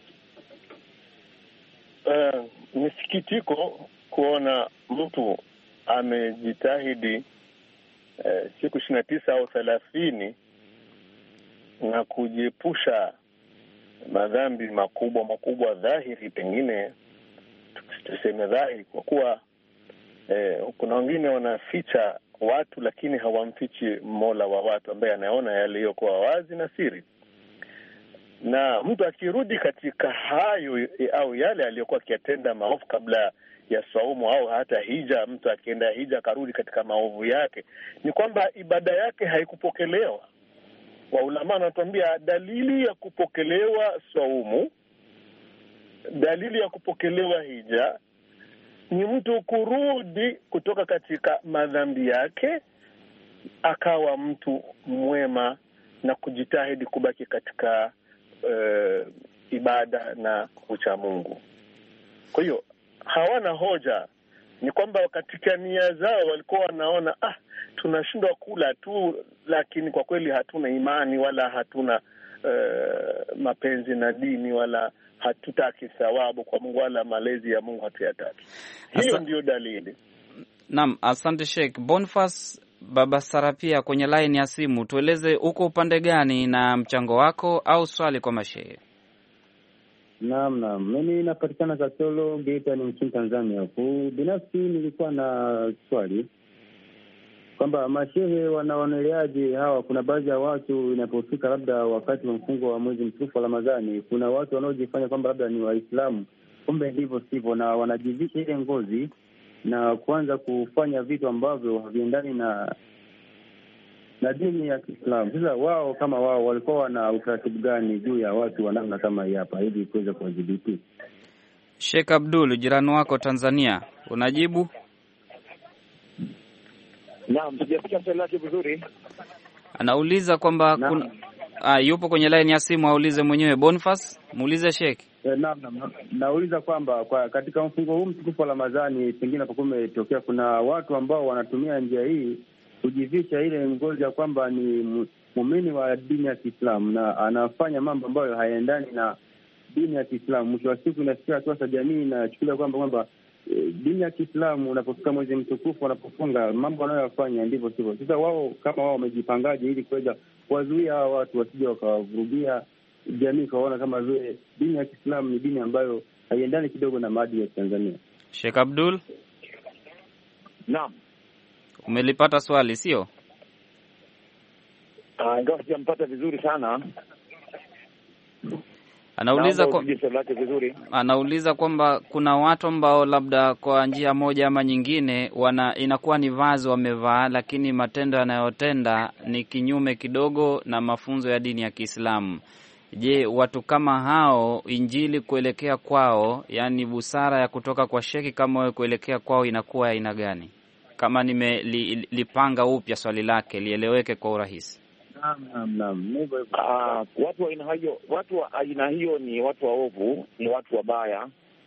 Speaker 4: Uh, ni sikitiko kuona mtu amejitahidi uh, siku ishirini na tisa au thelathini na kujiepusha madhambi makubwa makubwa dhahiri, pengine tuseme dhahiri, kwa kuwa uh, kuna wengine wanaficha watu lakini hawamfichi Mola wa watu ambaye anaona yaliyokuwa wazi na siri. Na mtu akirudi katika hayo au yale aliyokuwa akitenda maovu kabla ya saumu au hata hija, mtu akienda hija akarudi katika maovu yake, ni kwamba ibada yake haikupokelewa. Waulama wanatuambia dalili ya kupokelewa saumu, dalili ya kupokelewa hija ni mtu kurudi kutoka katika madhambi yake akawa mtu mwema na kujitahidi kubaki katika Uh, ibada na kucha Mungu. Kwa hiyo hawana hoja, ni kwamba katika nia zao walikuwa wanaona ah, tunashindwa kula tu, lakini kwa kweli hatuna imani wala hatuna uh, mapenzi na dini wala hatutaki thawabu kwa Mungu wala malezi ya Mungu hatuyataki. Hiyo Asa... ndio dalili.
Speaker 1: Naam, asante Sheikh Boniface Baba Sarapia kwenye line ya simu. Tueleze uko upande gani na mchango wako au swali kwa mashehe.
Speaker 7: Naam, naam. Mimi napatikana Katolo, Geita ni nchini Tanzania. Kwa binafsi nilikuwa na swali kwamba mashehe wanaoneleaje hawa, kuna baadhi ya watu inapofika labda wakati wa mfungo wa mwezi mtukufu wa Ramadhani, kuna watu wanaojifanya kwamba labda ni Waislamu, kumbe ndivyo sivyo, na wanajivisha ile ngozi na kuanza kufanya vitu ambavyo haviendani na na dini ya Kiislamu. Sasa wao kama wao walikuwa wana utaratibu gani juu ya watu wa namna kama hii hapa ili kuweza kuwadhibiti?
Speaker 1: Sheikh Abdul, jirani wako Tanzania, unajibu?
Speaker 3: Naam, sijasikia swali lake vizuri.
Speaker 1: Anauliza kwamba kun... ah, yupo kwenye line ya simu, aulize mwenyewe. Boniface, muulize Sheikh.
Speaker 7: E, naam, naam. Nauliza kwamba kwa katika mfungo huu mtukufu wa Ramadhani pengine kwa kumetokea kuna watu ambao wanatumia njia hii kujivisha ile ngozi ya kwamba ni muumini wa dini ya Kiislamu na anafanya mambo ambayo hayaendani na dini ya Kiislamu. Mwisho wa siku inasikia hatua za jamii inachukulia kwamba kwamba e, dini ya Kiislamu unapofika mwezi mtukufu wanapofunga mambo wanayofanya ndivyo sivyo. Sasa wao kama wao wamejipangaje ili kuweza kuwazuia hao watu wasije wakawavurugia jamii kaona kama vile dini ya Kiislamu ni dini ambayo haiendani kidogo na maadili ya Tanzania?
Speaker 1: Sheikh Abdul.
Speaker 3: Naam.
Speaker 1: Umelipata swali sio?
Speaker 3: Ah, ingawa sijampata vizuri sana.
Speaker 1: Anauliza kwa... anauliza kwamba kuna watu ambao labda kwa njia moja ama nyingine wana inakuwa ni vazi wamevaa, lakini matendo yanayotenda ni kinyume kidogo na mafunzo ya dini ya Kiislamu. Je, watu kama hao injili kuelekea kwao, yani busara ya kutoka kwa sheki kama wewe kuelekea kwao inakuwa aina gani? Kama nimelipanga li, upya swali lake lieleweke kwa urahisi.
Speaker 3: Naam, naam, naam. Uh, watu wa aina hiyo, watu wa aina hiyo ni watu waovu, ni watu wabaya,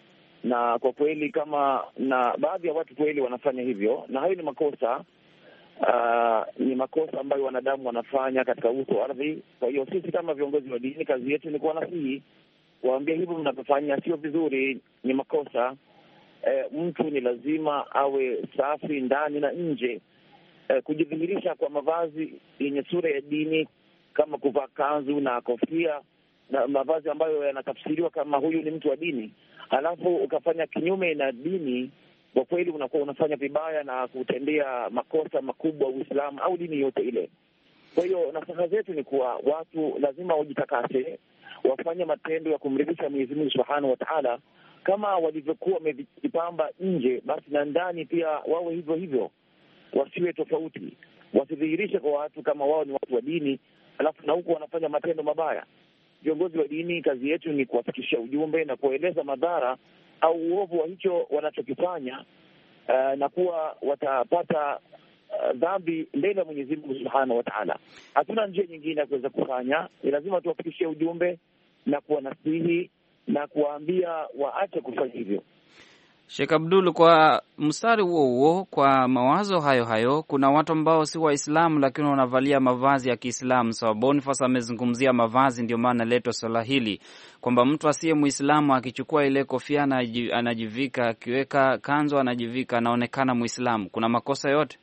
Speaker 3: na kwa kweli kama na baadhi ya watu kweli wanafanya hivyo, na hayo ni makosa. Uh, ni makosa ambayo wanadamu wanafanya katika uso wa ardhi. Kwa hiyo sisi kama viongozi wa dini, kazi yetu ni kuwanasihi, kuwaambia hivyo mnavyofanya sio vizuri, ni makosa. E, mtu ni lazima awe safi ndani na nje. E, kujidhihirisha kwa mavazi yenye sura ya dini kama kuvaa kanzu na kofia na mavazi ambayo yanatafsiriwa kama huyu ni mtu wa dini, halafu ukafanya kinyume na dini, kwa kweli unakuwa unafanya vibaya na kutendea makosa makubwa Uislamu au dini yote ile. Kwa hiyo nasaha zetu ni kuwa watu lazima wajitakase, wafanye matendo ya kumridhisha Mwenyezi Mungu Subhanahu wa Ta'ala, kama walivyokuwa wamejipamba nje, basi na ndani pia wawe hivyo hivyo, wasiwe tofauti, wasidhihirishe kwa watu kama wao ni watu wa dini, alafu na huko wanafanya matendo mabaya. Viongozi wa dini, kazi yetu ni kuwafikishia ujumbe na kueleza madhara au uovu wa hicho wanachokifanya, uh, na kuwa watapata uh, dhambi mbele ya Mwenyezi Mungu Subhanahu wa Ta'ala. Hatuna njia nyingine ya kuweza kufanya, ni lazima tuwafikishie ujumbe na kuwanasihi na kuwaambia waache kufanya hivyo.
Speaker 1: Sheikh Abdul, kwa mstari huo huo, kwa mawazo hayo hayo, kuna watu ambao si Waislamu lakini wanavalia mavazi ya Kiislamu. So Boniface amezungumzia mavazi, ndio maana leto swala hili kwamba mtu asiye Muislamu akichukua ile kofia anajivika, akiweka kanzo anajivika, anaonekana Muislamu. Kuna makosa yote?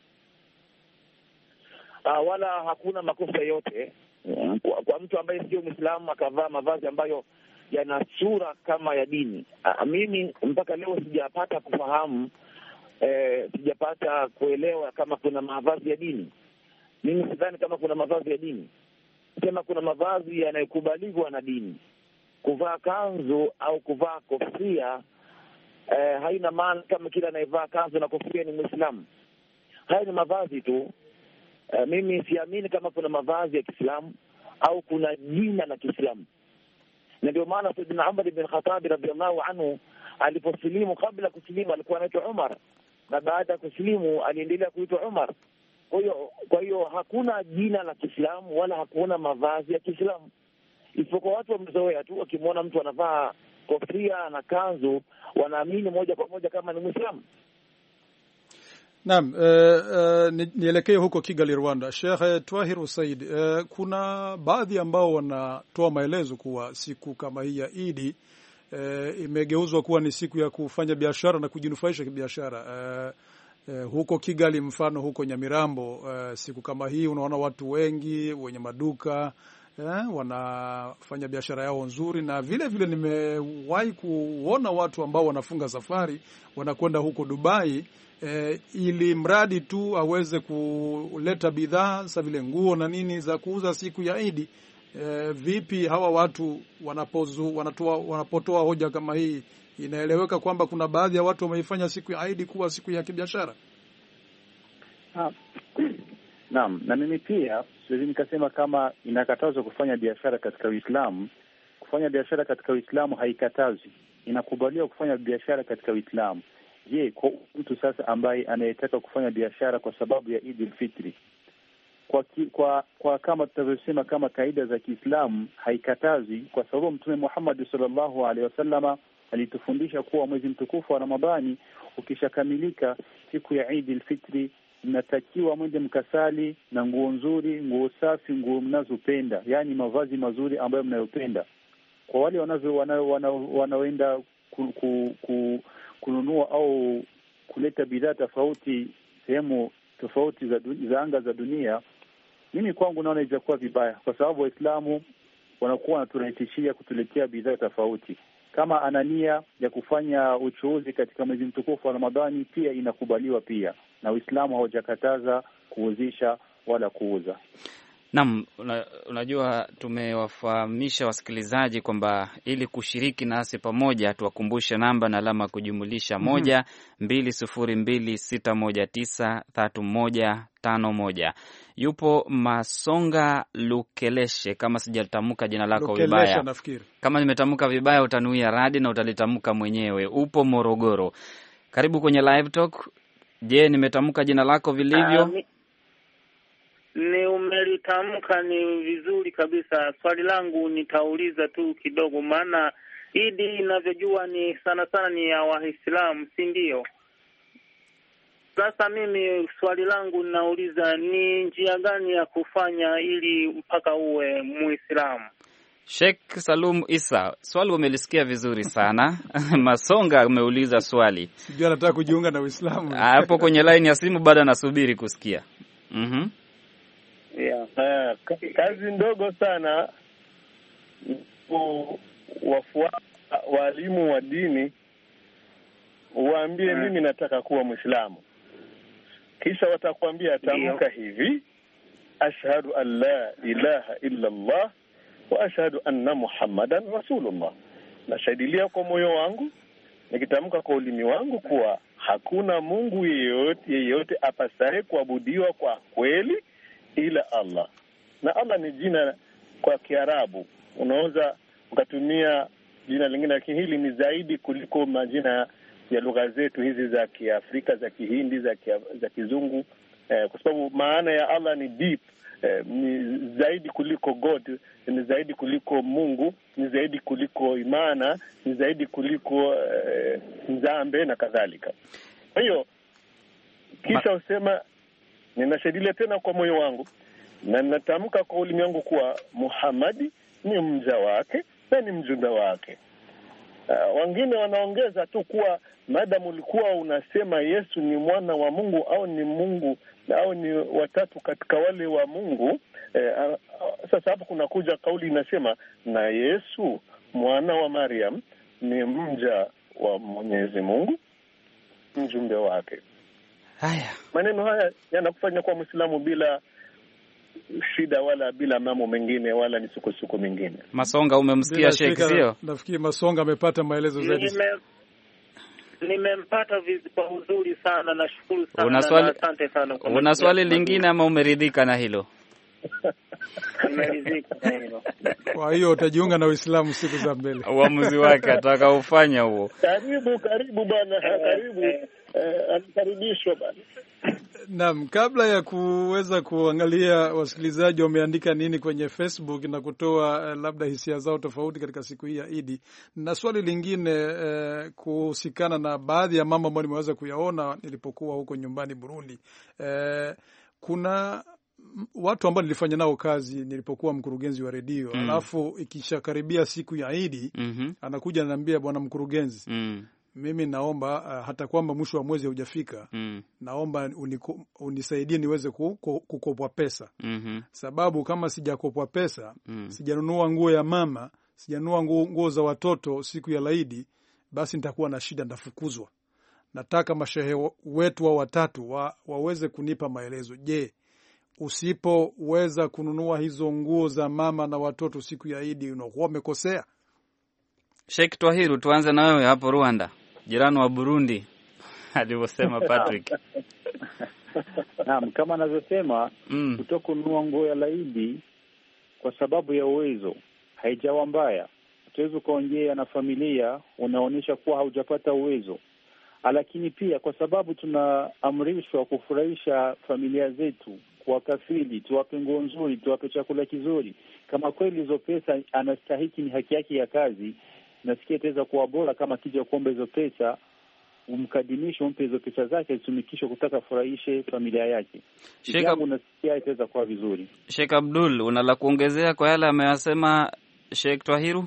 Speaker 3: Uh, wala hakuna makosa yote. Kwa, kwa mtu ambaye sio Muislamu akavaa mavazi ambayo yana sura kama ya dini. A, mimi mpaka leo sijapata kufahamu, eh, sijapata kuelewa kama kuna mavazi ya dini. Mimi sidhani kama kuna mavazi ya dini. Sema kuna mavazi yanayokubaliwa na dini. Kuvaa kanzu au kuvaa kofia eh, haina maana kama kila anayevaa kanzu na kofia ni Muislamu. Haya ni mavazi tu. Eh, mimi siamini kama kuna mavazi ya Kiislamu au kuna jina la Kiislamu. Na ndio maana Sayyidina Umar ibn Khattab radhiallahu anhu aliposilimu, kabla kusilimu alikuwa anaitwa Umar, na baada ya kusilimu aliendelea kuitwa Umar. Kwa hiyo kwa hiyo hakuna jina la Kiislamu wala hakuna mavazi ya Kiislamu, isipokuwa watu wamezoea tu, wakimwona mtu anavaa kofia na kanzu wanaamini moja kwa moja kama ni Muislamu.
Speaker 2: Naam, uh, uh, nielekee huko Kigali, Rwanda. Sheikh Twahir Said, uh, kuna baadhi ambao wanatoa maelezo kuwa siku kama hii ya Idi uh, imegeuzwa kuwa ni siku ya kufanya biashara na kujinufaisha kibiashara. Uh, uh, huko Kigali, mfano huko Nyamirambo, uh, siku kama hii unaona watu wengi wenye maduka uh, wanafanya biashara yao nzuri, na vile vile nimewahi kuona watu ambao wanafunga safari wanakwenda huko Dubai Eh, ili mradi tu aweze kuleta bidhaa za vile nguo na nini za kuuza siku ya Idi. Eh, vipi hawa watu wanapozu wanatoa wanapotoa hoja kama hii? Inaeleweka kwamba kuna baadhi ya watu wameifanya siku ya Idi kuwa siku ya kibiashara.
Speaker 5: Ah. Naam, na mimi pia siwezi nikasema kama inakatazwa kufanya biashara katika Uislamu. Kufanya biashara katika Uislamu haikatazwi. Inakubaliwa kufanya biashara katika Uislamu. Je, kwa mtu sasa ambaye anayetaka kufanya biashara kwa sababu ya Eid al-Fitri, kwa, ki, kwa kwa kama tutavyosema kama kaida za Kiislamu haikatazi, kwa sababu Mtume Muhammad sallallahu alaihi wasallama alitufundisha kuwa mwezi mtukufu wa Ramadhani ukishakamilika, siku ya Eid al-Fitri mnatakiwa mwende mkasali na nguo nzuri, nguo safi, nguo mnazopenda, yani mavazi mazuri ambayo mnayopenda. Kwa wale wanazo wanaoenda ku, ku, ku kununua au kuleta bidhaa tofauti sehemu tofauti za, za anga za dunia, mimi kwangu naona ijakuwa vibaya, kwa sababu Waislamu wanakuwa wanaturahisishia kutuletea bidhaa tofauti. Kama anania ya kufanya uchuuzi katika mwezi mtukufu wa Ramadhani pia inakubaliwa pia, na Uislamu haujakataza kuuzisha wala kuuza.
Speaker 1: Naam, unajua tumewafahamisha wasikilizaji kwamba ili kushiriki nasi pamoja tuwakumbushe namba na alama kujumulisha moja, mm-hmm. mbili sufuri mbili sita moja tisa tatu moja tano moja. Yupo Masonga Lukeleshe, kama sijatamka jina lako vibaya. Kama nimetamka vibaya utanuia radi na utalitamka mwenyewe. Upo Morogoro. Karibu kwenye Live Talk. Je, nimetamka jina lako vilivyo? Um...
Speaker 6: Ni umelitamka ni vizuri kabisa. Swali langu nitauliza tu kidogo, maana Idi ninavyojua ni sana sana ni ya Waislamu, si ndio? Sasa mimi swali langu ninauliza, ni njia gani ya kufanya ili mpaka uwe Muislamu?
Speaker 1: Sheikh Salum Isa, swali umelisikia vizuri sana. Masonga ameuliza swali.
Speaker 2: Sijui anataka kujiunga na Uislamu.
Speaker 1: Hapo kwenye line ya simu bado anasubiri kusikia. Mhm.
Speaker 4: Yeah. Uh, kazi ndogo sana wafuata walimu wa dini waambie hmm. mimi nataka kuwa Muislamu. Kisha watakwambia tamka hivi, ashhadu an la ilaha illa Allah wa ashhadu anna Muhammadan rasulullah. Nashahidilia kwa moyo wangu, nikitamka kwa ulimi wangu kuwa hakuna Mungu yeyote yeyote apasaye kuabudiwa kwa kweli ila Allah. Na Allah ni jina kwa Kiarabu. Unaweza ukatumia jina lingine, lakini hili ni zaidi kuliko majina ya lugha zetu hizi za Kiafrika, za Kihindi, za kia, za Kizungu, eh, kwa sababu maana ya Allah ni deep, eh, ni zaidi kuliko God, ni zaidi kuliko Mungu, ni zaidi kuliko imana, ni zaidi kuliko eh, nzambe na kadhalika. Kwa hiyo kisha usema ninashahidia tena kwa moyo wangu na ninatamka kwa ulimi wangu kuwa Muhammadi ni mja wake na ni mjumbe wake. Uh, wengine wanaongeza tu kuwa madamu ulikuwa unasema Yesu ni mwana wa Mungu au ni Mungu au ni watatu katika wale wa Mungu, eh, uh, sasa hapo kuna kuja kauli inasema na Yesu mwana wa Maryam ni mja wa Mwenyezi Mungu, mjumbe wake.
Speaker 1: Haya,
Speaker 4: maneno haya yanakufanya kuwa Muislamu bila shida wala bila mambo mengine wala misukosuko mingine.
Speaker 1: Masonga, umemsikia Sheikh sio?
Speaker 2: Nafikiri Masonga amepata maelezo zaidi.
Speaker 6: Nime nimempata kwa uzuri sana, nashukuru sana.
Speaker 1: Una swali,
Speaker 6: asante sana kwa
Speaker 1: una swali lingine ama umeridhika na hilo?
Speaker 6: Nimeridhika na hilo.
Speaker 2: Kwa hiyo utajiunga na Uislamu siku za mbele.
Speaker 1: Uamuzi wake atakaofanya huo.
Speaker 4: Karibu karibu bwana, karibu eh, anakaribishwa bwana.
Speaker 2: Naam, kabla ya kuweza kuangalia wasikilizaji wameandika nini kwenye Facebook na kutoa uh, labda hisia zao tofauti katika siku hii ya Idi, na swali lingine uh, kuhusikana na baadhi ya mambo ambayo nimeweza kuyaona nilipokuwa huko nyumbani Burundi. Uh, kuna watu ambao nilifanya nao kazi nilipokuwa mkurugenzi wa redio, mm. alafu ikishakaribia siku ya Idi, mm-hmm. anakuja ananiambia, bwana mkurugenzi, mm. mimi naomba uh, hata kwamba mwisho wa mwezi haujafika, mm. naomba uniku, unisaidie niweze kukopwa pesa, mm-hmm. sababu kama sijakopwa pesa, mm. sijanunua nguo ya mama, sijanunua nguo, nguo za watoto siku ya Laidi, basi nitakuwa na shida, ndafukuzwa. Nataka mashehe wetu wa watatu wa, waweze kunipa maelezo. Je, usipoweza kununua hizo nguo za mama na watoto siku ya Idi unakuwa umekosea?
Speaker 1: Sheikh Twahiru, tuanze na wewe hapo Rwanda, jirani wa Burundi, alivyosema Patrick.
Speaker 5: Naam, kama anavyosema, mm. kutokununua nguo ya Laidi kwa sababu ya uwezo haijawa mbaya. Utaweza kuongea na familia, unaonyesha kuwa haujapata uwezo. Lakini pia kwa sababu tunaamrishwa kufurahisha familia zetu, kuwakafili, tuwape nguo nzuri, tuwape chakula kizuri. Kama kweli hizo pesa anastahiki, ni haki yake ya kazi, nasikia itaweza kuwa bora kama kija kuomba hizo pesa, umkadimishe, umpe hizo pesa zake, zitumikishwe kutaka furahishe familia yake. Jambo nasikia itaweza kuwa vizuri.
Speaker 1: Sheikh Abdul, una la kuongezea kwa yale ameyasema Sheikh Twahiru?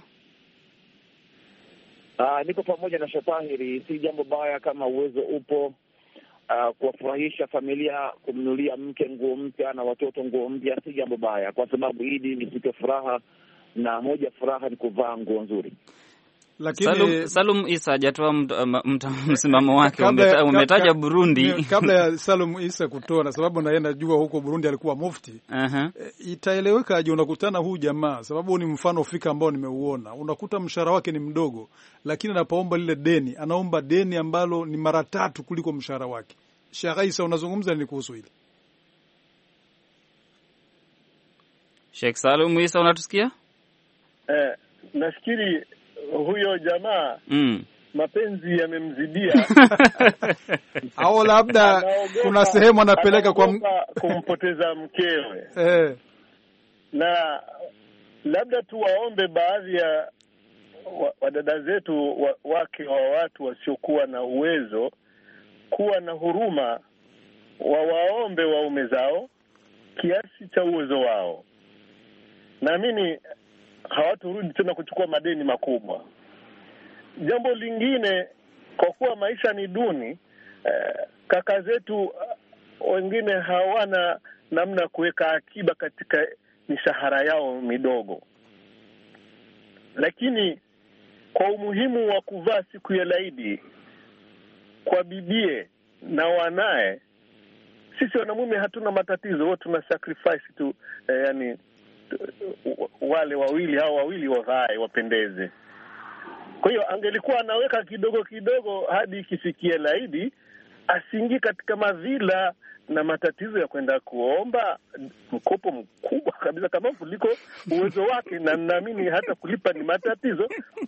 Speaker 3: Ah, niko pamoja na Shatahiri. Si jambo baya kama uwezo upo, uh, kuwafurahisha familia, kumnulia mke nguo mpya na watoto nguo mpya, si jambo baya, kwa sababu Idi ni siku ya furaha na moja furaha ni kuvaa nguo nzuri.
Speaker 1: Lakini Salum, Salum Isa hajatoa msimamo wake, umetaja umetaja Burundi.
Speaker 2: Kabla ya Salum Isa kutoa, na sababu naye najua huko Burundi alikuwa mufti. Uh-huh. E, itaeleweka aje unakutana huu jamaa, sababu ni mfano fika ambao nimeuona. Unakuta mshahara wake ni mdogo, lakini anapoomba lile deni, anaomba deni ambalo ni mara tatu kuliko mshahara wake. Sheikh Isa, unazungumza ni kuhusu hili?
Speaker 1: Sheikh Salum Isa, unatusikia?
Speaker 4: Eh, nafikiri huyo jamaa mm. mapenzi yamemzidia
Speaker 2: au labda kuna sehemu anapeleka kwa
Speaker 4: kumpoteza mkewe
Speaker 2: eh.
Speaker 4: na labda tu waombe baadhi ya wadada zetu wa, wake wa watu wasiokuwa na uwezo kuwa na huruma, wawaombe waume zao kiasi cha uwezo wao. Naamini hawaturudi tena kuchukua madeni makubwa. Jambo lingine, kwa kuwa maisha ni duni, eh, kaka zetu wengine hawana namna kuweka akiba katika mishahara yao midogo. Lakini kwa umuhimu wa kuvaa siku ya Laidi kwa bibie na wanae, sisi wanamume hatuna matatizo, wote tuna sacrifice tu, eh, yani wale wawili hao wawili wavae wapendeze. Kwa hiyo angelikuwa anaweka kidogo kidogo hadi ikifikia Laidi, asiingie katika madhila na matatizo ya kwenda kuomba mkopo mkubwa kabisa kama kuliko uwezo wake, na naamini hata kulipa ni matatizo.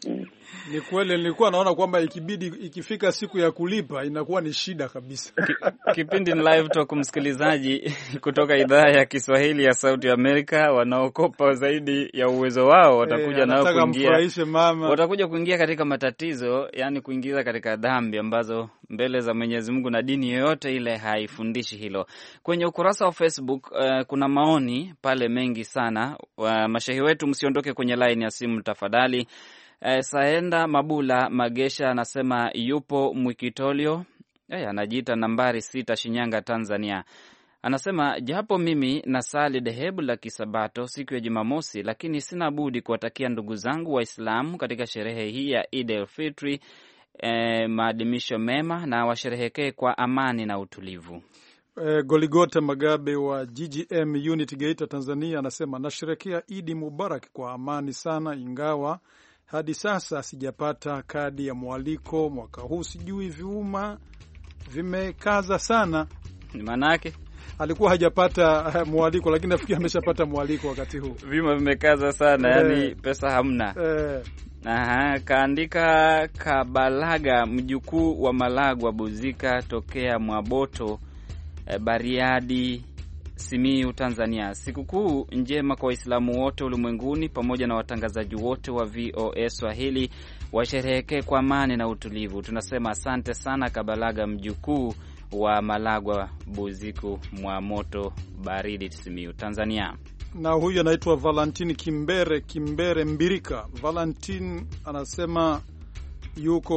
Speaker 2: Ni kweli, nilikuwa naona kwamba ikibidi ikifika siku ya kulipa inakuwa ni shida kabisa.
Speaker 1: Kipindi ni Live Talk, msikilizaji, kutoka idhaa ya Kiswahili ya Sauti ya Amerika. Wanaokopa zaidi ya uwezo wao watakuja e, nao kuingia mama. Watakuja kuingia katika matatizo, yani kuingiza katika dhambi ambazo mbele za Mwenyezi Mungu na dini yoyote ile haifundishi hilo. Kwenye ukurasa wa Facebook uh, kuna maoni pale mengi sana. Uh, mashehi wetu, msiondoke kwenye line ya simu tafadhali. Uh, Saenda Mabula Magesha anasema yupo Mwikitolio, eh, anajiita nambari sita, Shinyanga, Tanzania. Anasema japo mimi nasali dhehebu la Kisabato siku ya Jumamosi, lakini sina budi kuwatakia ndugu zangu Waislamu katika sherehe hii ya Eid al-Fitr eh, maadhimisho mema na washerehekee kwa amani na utulivu.
Speaker 2: E, Goligota Magabe wa G G M Unit Geita, Tanzania anasema nasherehekea Idi Mubarak kwa amani sana, ingawa hadi sasa sijapata kadi ya mwaliko mwaka huu. Sijui viuma vimekaza sana.
Speaker 1: Ni maana yake
Speaker 2: alikuwa hajapata mwaliko, lakini nafikiri ameshapata mwaliko wakati huu.
Speaker 1: Vima vimekaza sana, e, yani pesa hamna.
Speaker 2: E.
Speaker 1: Aha, kaandika Kabalaga mjukuu wa Malagwa Buzika tokea Mwaboto, e, Bariadi, Simiyu, Tanzania. Sikukuu njema kwa Waislamu wote ulimwenguni pamoja na watangazaji wote wa V O A Swahili, washerehekee kwa amani na utulivu. Tunasema asante sana Kabalaga mjukuu wa Malagwa Buziku Mwamoto, Baridi, Simiyu, Tanzania.
Speaker 2: Na huyu anaitwa Valentine Kimbere Kimbere Mbirika. Valentine anasema yuko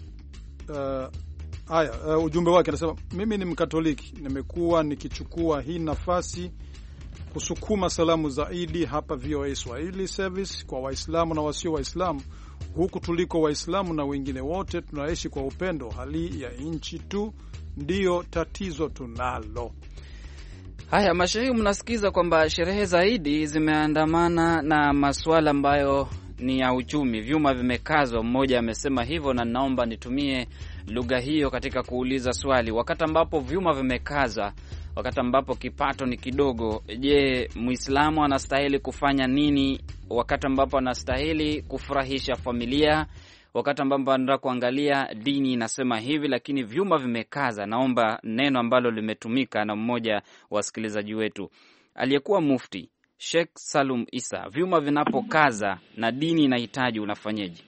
Speaker 2: uh, haya uh, ujumbe wake anasema mimi ni Mkatoliki, nimekuwa nikichukua hii nafasi kusukuma salamu zaidi hapa V O A Swahili Service kwa Waislamu na wasio Waislamu. Huku tuliko Waislamu na wengine wote tunaishi kwa upendo. Hali ya nchi tu ndiyo tatizo tunalo.
Speaker 1: Haya, mashehi, mnasikiza kwamba sherehe zaidi zimeandamana na masuala ambayo ni ya uchumi. Vyuma vimekazwa, mmoja amesema hivyo, na naomba nitumie lugha hiyo katika kuuliza swali. Wakati ambapo vyuma vimekaza, wakati ambapo kipato ni kidogo, je, Muislamu anastahili kufanya nini? Wakati ambapo anastahili kufurahisha familia, wakati ambapo anataka kuangalia dini inasema hivi, lakini vyuma vimekaza. Naomba neno ambalo limetumika na mmoja wa wasikilizaji wetu, aliyekuwa mufti Sheikh Salum Isa, vyuma vinapokaza na dini inahitaji, unafanyeje?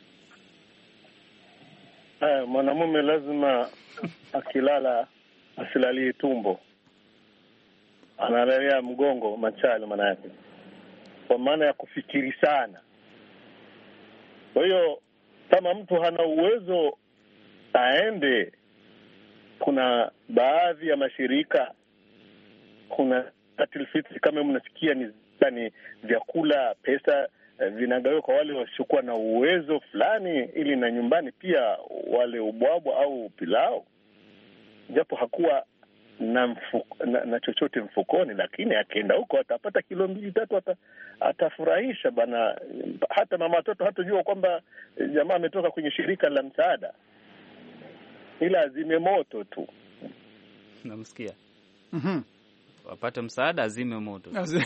Speaker 4: Eh, mwanamume lazima akilala asilalie tumbo, analalia mgongo machali, maana yake kwa maana ya kufikiri sana. Kwa hiyo kama mtu hana uwezo aende, kuna baadhi ya mashirika, kuna atilfitri kama mnasikia ni ni vyakula, pesa vinagawiwa kwa wale wasiokuwa na uwezo fulani, ili na nyumbani pia wale ubwabwa au pilao, japo hakuwa na, mfuko, na, na chochote mfukoni, lakini akienda huko atapata kilo mbili tatu, ata, atafurahisha bana. Hata mama watoto hatojua kwamba jamaa ametoka kwenye shirika la msaada, ila azime moto tu.
Speaker 1: Namsikia.
Speaker 2: Mhm.
Speaker 1: Wapate msaada, azime moto.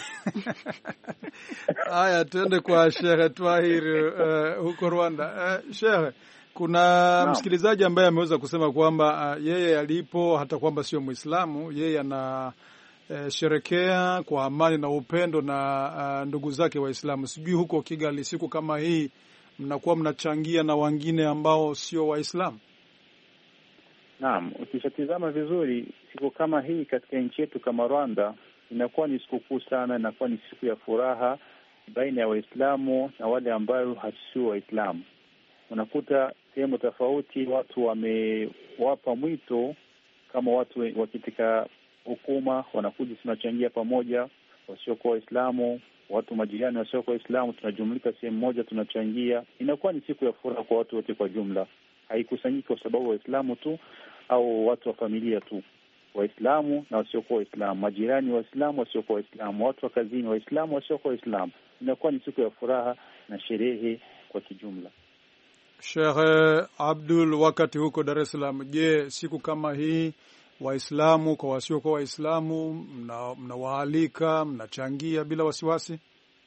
Speaker 2: Haya, tuende kwa Sheikh Twahir uh, huko Rwanda. Uh, Sheikh, kuna no. msikilizaji ambaye ameweza kusema kwamba uh, yeye alipo hata kwamba sio Muislamu, yeye ana uh, sherekea kwa amani na upendo na uh, ndugu zake Waislamu. Sijui huko Kigali siku kama hii mnakuwa mnachangia na wengine ambao sio Waislamu?
Speaker 5: Naam, ukishatizama vizuri, siku kama hii katika nchi yetu kama Rwanda inakuwa ni sikukuu sana, inakuwa ni siku ya furaha baina ya Waislamu na wale ambao hasio Waislamu. Unakuta sehemu tofauti watu wamewapa mwito kama watu wakitika hukuma, wanakuja tunachangia pamoja, wasiokuwa Waislamu, watu majirani wasiokuwa Waislamu, tunajumlika sehemu moja tunachangia. Inakuwa ni siku ya furaha kwa watu wote kwa jumla. Haikusanyiki kwa sababu Waislamu tu au watu wa familia tu. Waislamu na wasiokuwa Waislamu, majirani Waislamu, wasiokuwa Waislamu, watu wa kazini Waislamu, wasiokuwa Waislamu. Inakuwa ni siku ya furaha na sherehe kwa kijumla.
Speaker 2: Sheikh Abdul, wakati huko Dar es Salaam, je, siku kama hii Waislamu kwa wasiokuwa Waislamu mnawaalika, mna mnachangia bila wasiwasi?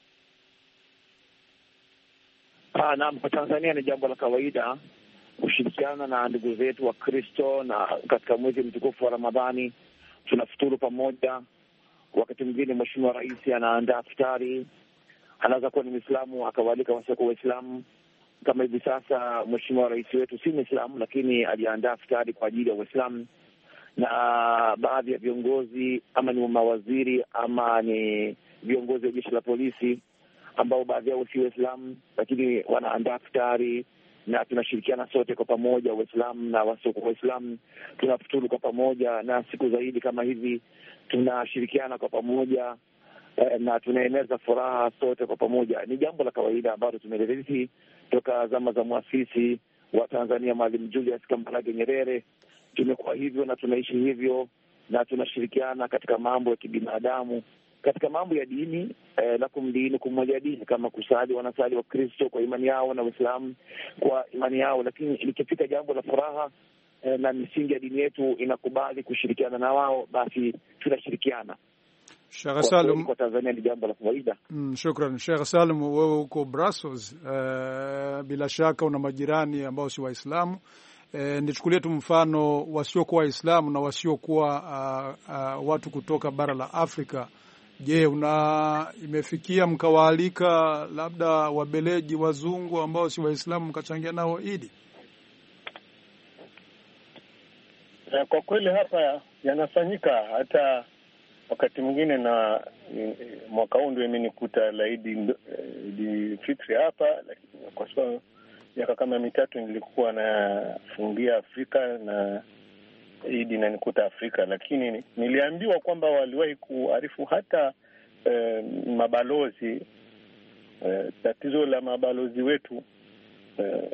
Speaker 3: Ah, naam, kwa Tanzania ni jambo la kawaida kushirikiana na ndugu zetu wa Kristo, na katika mwezi mtukufu wa Ramadhani tunafuturu pamoja. Wakati mwingine Mheshimiwa Rais anaandaa iftari, anaweza kuwa ni Muislamu akawalika wasiokuwa Waislamu. Kama hivi sasa Mheshimiwa Rais wetu si Muislamu, lakini aliandaa iftari kwa ajili ya Waislamu, na baadhi ya viongozi ama ni mawaziri ama ni viongozi wa jeshi la polisi ambao baadhi yao si Waislamu, lakini wanaandaa iftari na tunashirikiana sote kwa pamoja, Waislamu na wasiokuwa Waislamu tunafuturu kwa pamoja, na siku zaidi kama hivi tunashirikiana kwa pamoja eh, na tunaeneza furaha sote kwa pamoja. Ni jambo la kawaida ambalo tumelirithi toka zama za muasisi wa Tanzania Mwalimu Julius Kambarage Nyerere. Tumekuwa hivyo na tunaishi hivyo, na tunashirikiana katika mambo ya kibinadamu, katika mambo ya dini, eh, lakum dinukum waliya dini, kama kusali, wanasali wa Kristo kwa imani yao na Waislamu kwa imani yao, lakini likifika jambo la furaha eh, na misingi ya dini yetu inakubali kushirikiana na wao, basi tunashirikiana.
Speaker 2: Sheikh Salum,
Speaker 3: kwa Tanzania ni jambo la kawaida.
Speaker 2: Mm, shukran. Sheikh Salum, wewe uko Brussels, uh, bila shaka una majirani ambao si Waislamu. E, nichukulie tu mfano wasiokuwa Waislamu na wasiokuwa uh, uh, watu kutoka bara la Afrika. Je, una imefikia mkawaalika labda wabeleji, wazungu ambao si Waislamu mkachangia nao Idi?
Speaker 4: Kwa kweli hapa yanafanyika, hata wakati mwingine, na mwaka huu ndio imenikuta la Idi Idi Fitri hapa, lakini kwa sababu miaka kama mitatu nilikuwa nafungia Afrika na Idi na nikuta Afrika, lakini niliambiwa kwamba waliwahi kuarifu hata eh, mabalozi eh, tatizo la mabalozi wetu eh,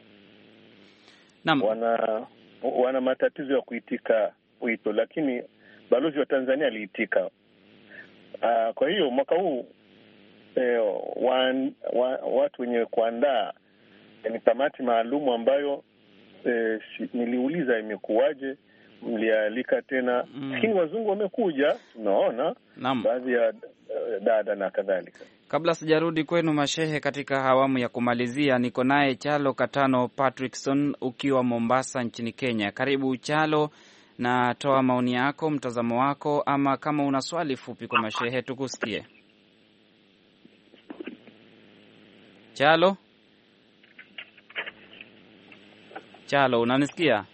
Speaker 4: wana wana matatizo ya kuitika wito, lakini balozi wa Tanzania aliitika. Uh, kwa hiyo mwaka huu eh, wan, wa, watu wenye kuandaa ni kamati maalumu ambayo eh, si, niliuliza imekuwaje, mlialika tena, lakini mm. wazungu wamekuja, tunaona baadhi ya uh, dada na kadhalika.
Speaker 1: Kabla sijarudi kwenu mashehe katika awamu ya kumalizia, niko naye Chalo Katano Patrickson ukiwa Mombasa nchini Kenya. Karibu Chalo, na toa maoni yako, mtazamo wako, ama kama una swali fupi kwa mashehe tukusikie. Chalo? Chalo, unanisikia?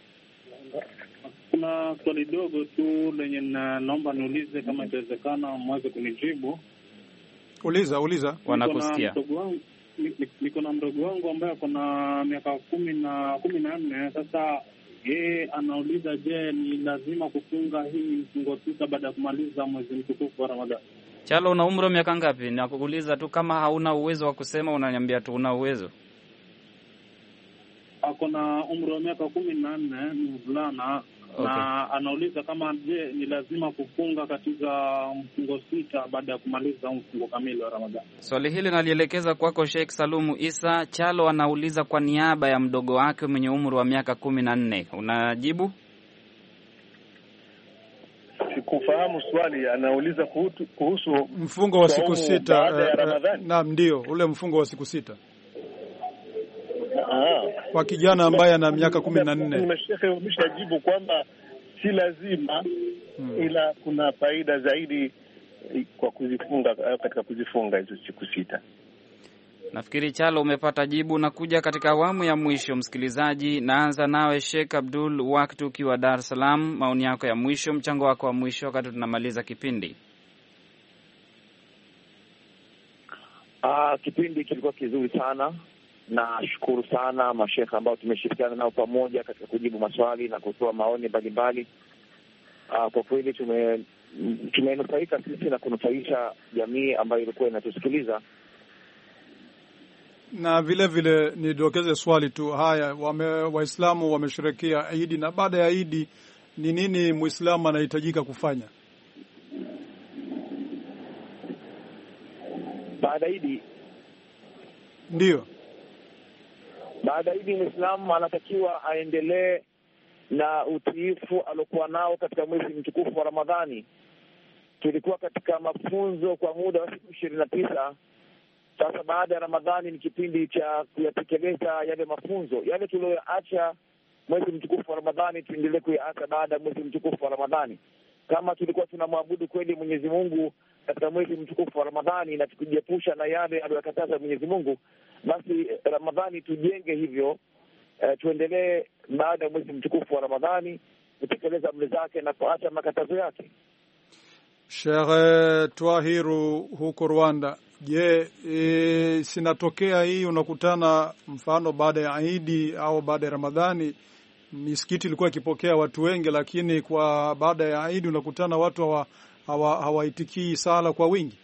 Speaker 6: Kuna swali dogo tu lenye na naomba niulize, kama itawezekana mweze kunijibu.
Speaker 2: Uliza, uliza.
Speaker 1: Wanakusikia.
Speaker 6: Niko na mdogo wangu ambaye kuna miaka kumi na kumi na nne. Sasa yeye anauliza, je, ni lazima kufunga hii mfungo sita baada ya kumaliza mwezi mtukufu wa Ramadhani?
Speaker 1: Chalo, una umri wa miaka ngapi? Nakuuliza tu, kama hauna uwezo wa kusema unaniambia tu una uwezo.
Speaker 6: Ako na umri wa miaka kumi na nne, ni mvulana. Okay. Na anauliza kama je, ni lazima kufunga katika mfungo sita baada ya kumaliza mfungo kamili wa Ramadhani.
Speaker 1: Swali hili nalielekeza kwako Sheikh Salumu Isa. Chalo anauliza kwa niaba ya mdogo wake mwenye umri wa miaka kumi na nne. Unajibu?
Speaker 4: Sikufahamu swali, anauliza kuhusu, kuhusu
Speaker 2: mfungo wa siku sita.
Speaker 4: Uh,
Speaker 2: naam, ndio, ule mfungo wa siku sita. Kwa kijana ambaye ana miaka kumi na nne.
Speaker 4: Nimeshajibu kwamba si lazima, hmm. ila kuna faida zaidi kwa kuzifunga, katika kuzifunga hizo siku sita.
Speaker 1: Nafikiri Chalo umepata jibu. Na kuja katika awamu ya mwisho, msikilizaji, naanza nawe Sheikh Abdul Waktu ukiwa Dar es Salaam. Maoni yako ya mwisho, mchango wako wa mwisho wakati tunamaliza kipindi.
Speaker 3: Uh, kipindi kilikuwa kizuri sana. Nashukuru sana mashekhe ambao tumeshirikiana nao pamoja katika kujibu maswali na kutoa maoni mbalimbali. Uh, kwa kweli tume tumenufaika sisi na kunufaisha jamii ambayo ilikuwa inatusikiliza.
Speaker 2: Na vile vile nidokeze swali tu haya, wame Waislamu wamesherehekea Eid, na baada ya Eid ni nini Muislamu anahitajika kufanya?
Speaker 3: Baada ya Eid
Speaker 2: ndio
Speaker 3: baada ya Eid Muislamu anatakiwa aendelee na utiifu alokuwa nao katika mwezi mtukufu wa Ramadhani. Tulikuwa katika mafunzo kwa muda wa siku ishirini na tisa. Sasa baada ya Ramadhani ni kipindi cha kuyatekeleza yale mafunzo. Yale tuliyoacha mwezi mtukufu wa Ramadhani tuendelee kuyaacha baada ya mwezi mtukufu wa Ramadhani. Kama tulikuwa tunamwabudu kweli Mwenyezi Mungu katika mwezi mtukufu wa Ramadhani na tukijiepusha na yale aliyokataza Mwenyezi Mungu, basi Ramadhani tujenge hivyo. Uh, tuendelee baada ya mwezi mtukufu wa Ramadhani kutekeleza amri zake na kuacha makatazo yake.
Speaker 2: Sheikh Twahiru huko Rwanda, je, e, sinatokea hii unakutana mfano baada ya Eid au baada ya Ramadhani misikiti ilikuwa ikipokea watu wengi, lakini kwa baada ya Eid unakutana watu hawa hawaitikii sala kwa wingi?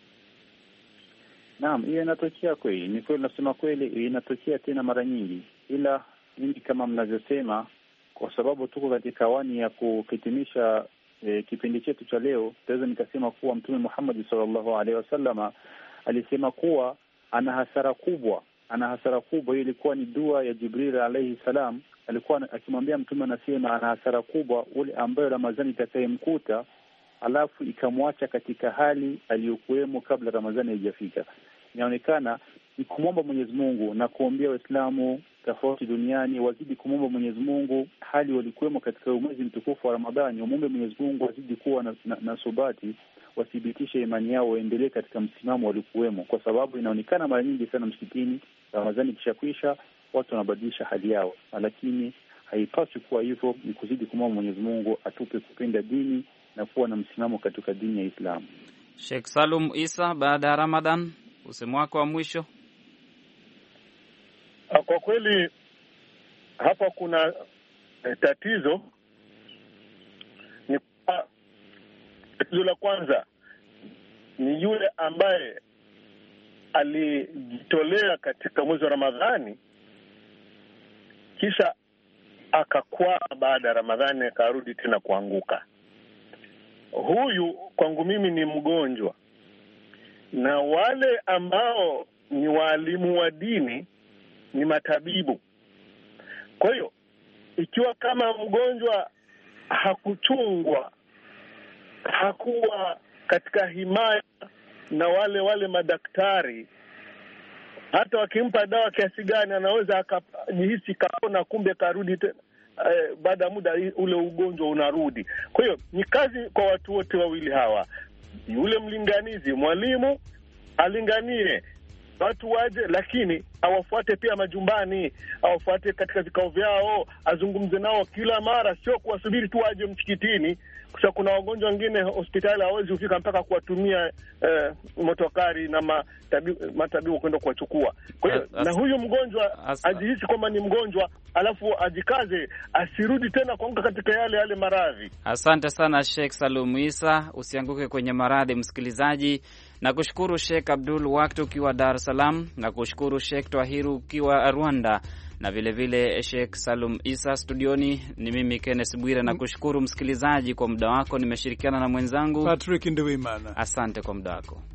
Speaker 5: Naam, hiyo inatokea kweli. Ni kweli, nasema kweli inatokea tena mara nyingi. Ila mimi kama mnavyosema, kwa sababu tuko katika awani ya kuhitimisha e, kipindi chetu cha leo, naweza nikasema kuwa Mtume Muhammad sallallahu alaihi wasallama alisema kuwa ana hasara kubwa, ana hasara kubwa. Hii ilikuwa ni dua ya Jibril alayhi salam. Alikuwa akimwambia Mtume, anasema ana hasara kubwa ule ambaye Ramadhani itakayemkuta alafu ikamwacha katika hali aliyokuwemo kabla Ramadhani haijafika. Inaonekana ni kumwomba Mwenyezi Mungu na kuombea Waislamu tofauti duniani wazidi kumwomba Mwenyezi Mungu hali walikuwemo katika mwezi mtukufu wa Ramadhani. Wamuombe Mwenyezi Mungu wazidi kuwa na, na, na subati, wathibitishe imani yao, waendelee katika msimamo walikuwemo, kwa sababu inaonekana mara nyingi sana msikitini Ramadhani ikishakwisha watu wanabadilisha hali yao, lakini haipaswi kuwa hivyo. Ni kuzidi kumwomba Mwenyezi Mungu atupe kupenda dini na kuwa na msimamo katika dini ya Islam.
Speaker 1: Sheikh Salum Isa, baada ya Ramadan, usemo wako wa mwisho.
Speaker 4: Kwa kweli hapa kuna eh, tatizo. Ni tatizo la kwanza ni yule ambaye alijitolea katika mwezi wa Ramadhani kisha akakwaa baada ya Ramadhani akarudi tena kuanguka. Huyu kwangu mimi ni mgonjwa, na wale ambao ni walimu wa dini ni matabibu. Kwa hiyo ikiwa kama mgonjwa hakuchungwa, hakuwa katika himaya na wale wale madaktari, hata wakimpa dawa kiasi gani anaweza akajihisi kapona, kumbe karudi tena eh, baada ya muda ule ugonjwa unarudi. Kwa hiyo ni kazi kwa watu wote wawili hawa, yule mlinganizi, mwalimu alinganie watu waje, lakini awafuate pia majumbani, awafuate katika vikao vyao, azungumze nao kila mara, sio kuwasubiri tu waje msikitini. Kwa kuna wagonjwa wengine hospitali hawezi kufika mpaka kuwatumia eh, motokari na matabibu matabibu kwenda kuwachukua. Kwa hiyo na huyu mgonjwa as, ajihisi kwamba ni mgonjwa, alafu ajikaze asirudi tena kuanguka katika yale yale maradhi.
Speaker 1: Asante sana Sheikh Salum Isa, usianguke kwenye maradhi msikilizaji. Na kushukuru Sheikh Abdul Waktu ukiwa Dar es Salaam, na kushukuru Sheikh Twahiru ukiwa Rwanda, na vile vile Sheikh Salum Isa studioni. Ni mimi Kenneth Bwire, na kushukuru msikilizaji kwa muda wako. Nimeshirikiana na mwenzangu
Speaker 2: Patrick Ndwimana.
Speaker 1: Asante kwa muda wako.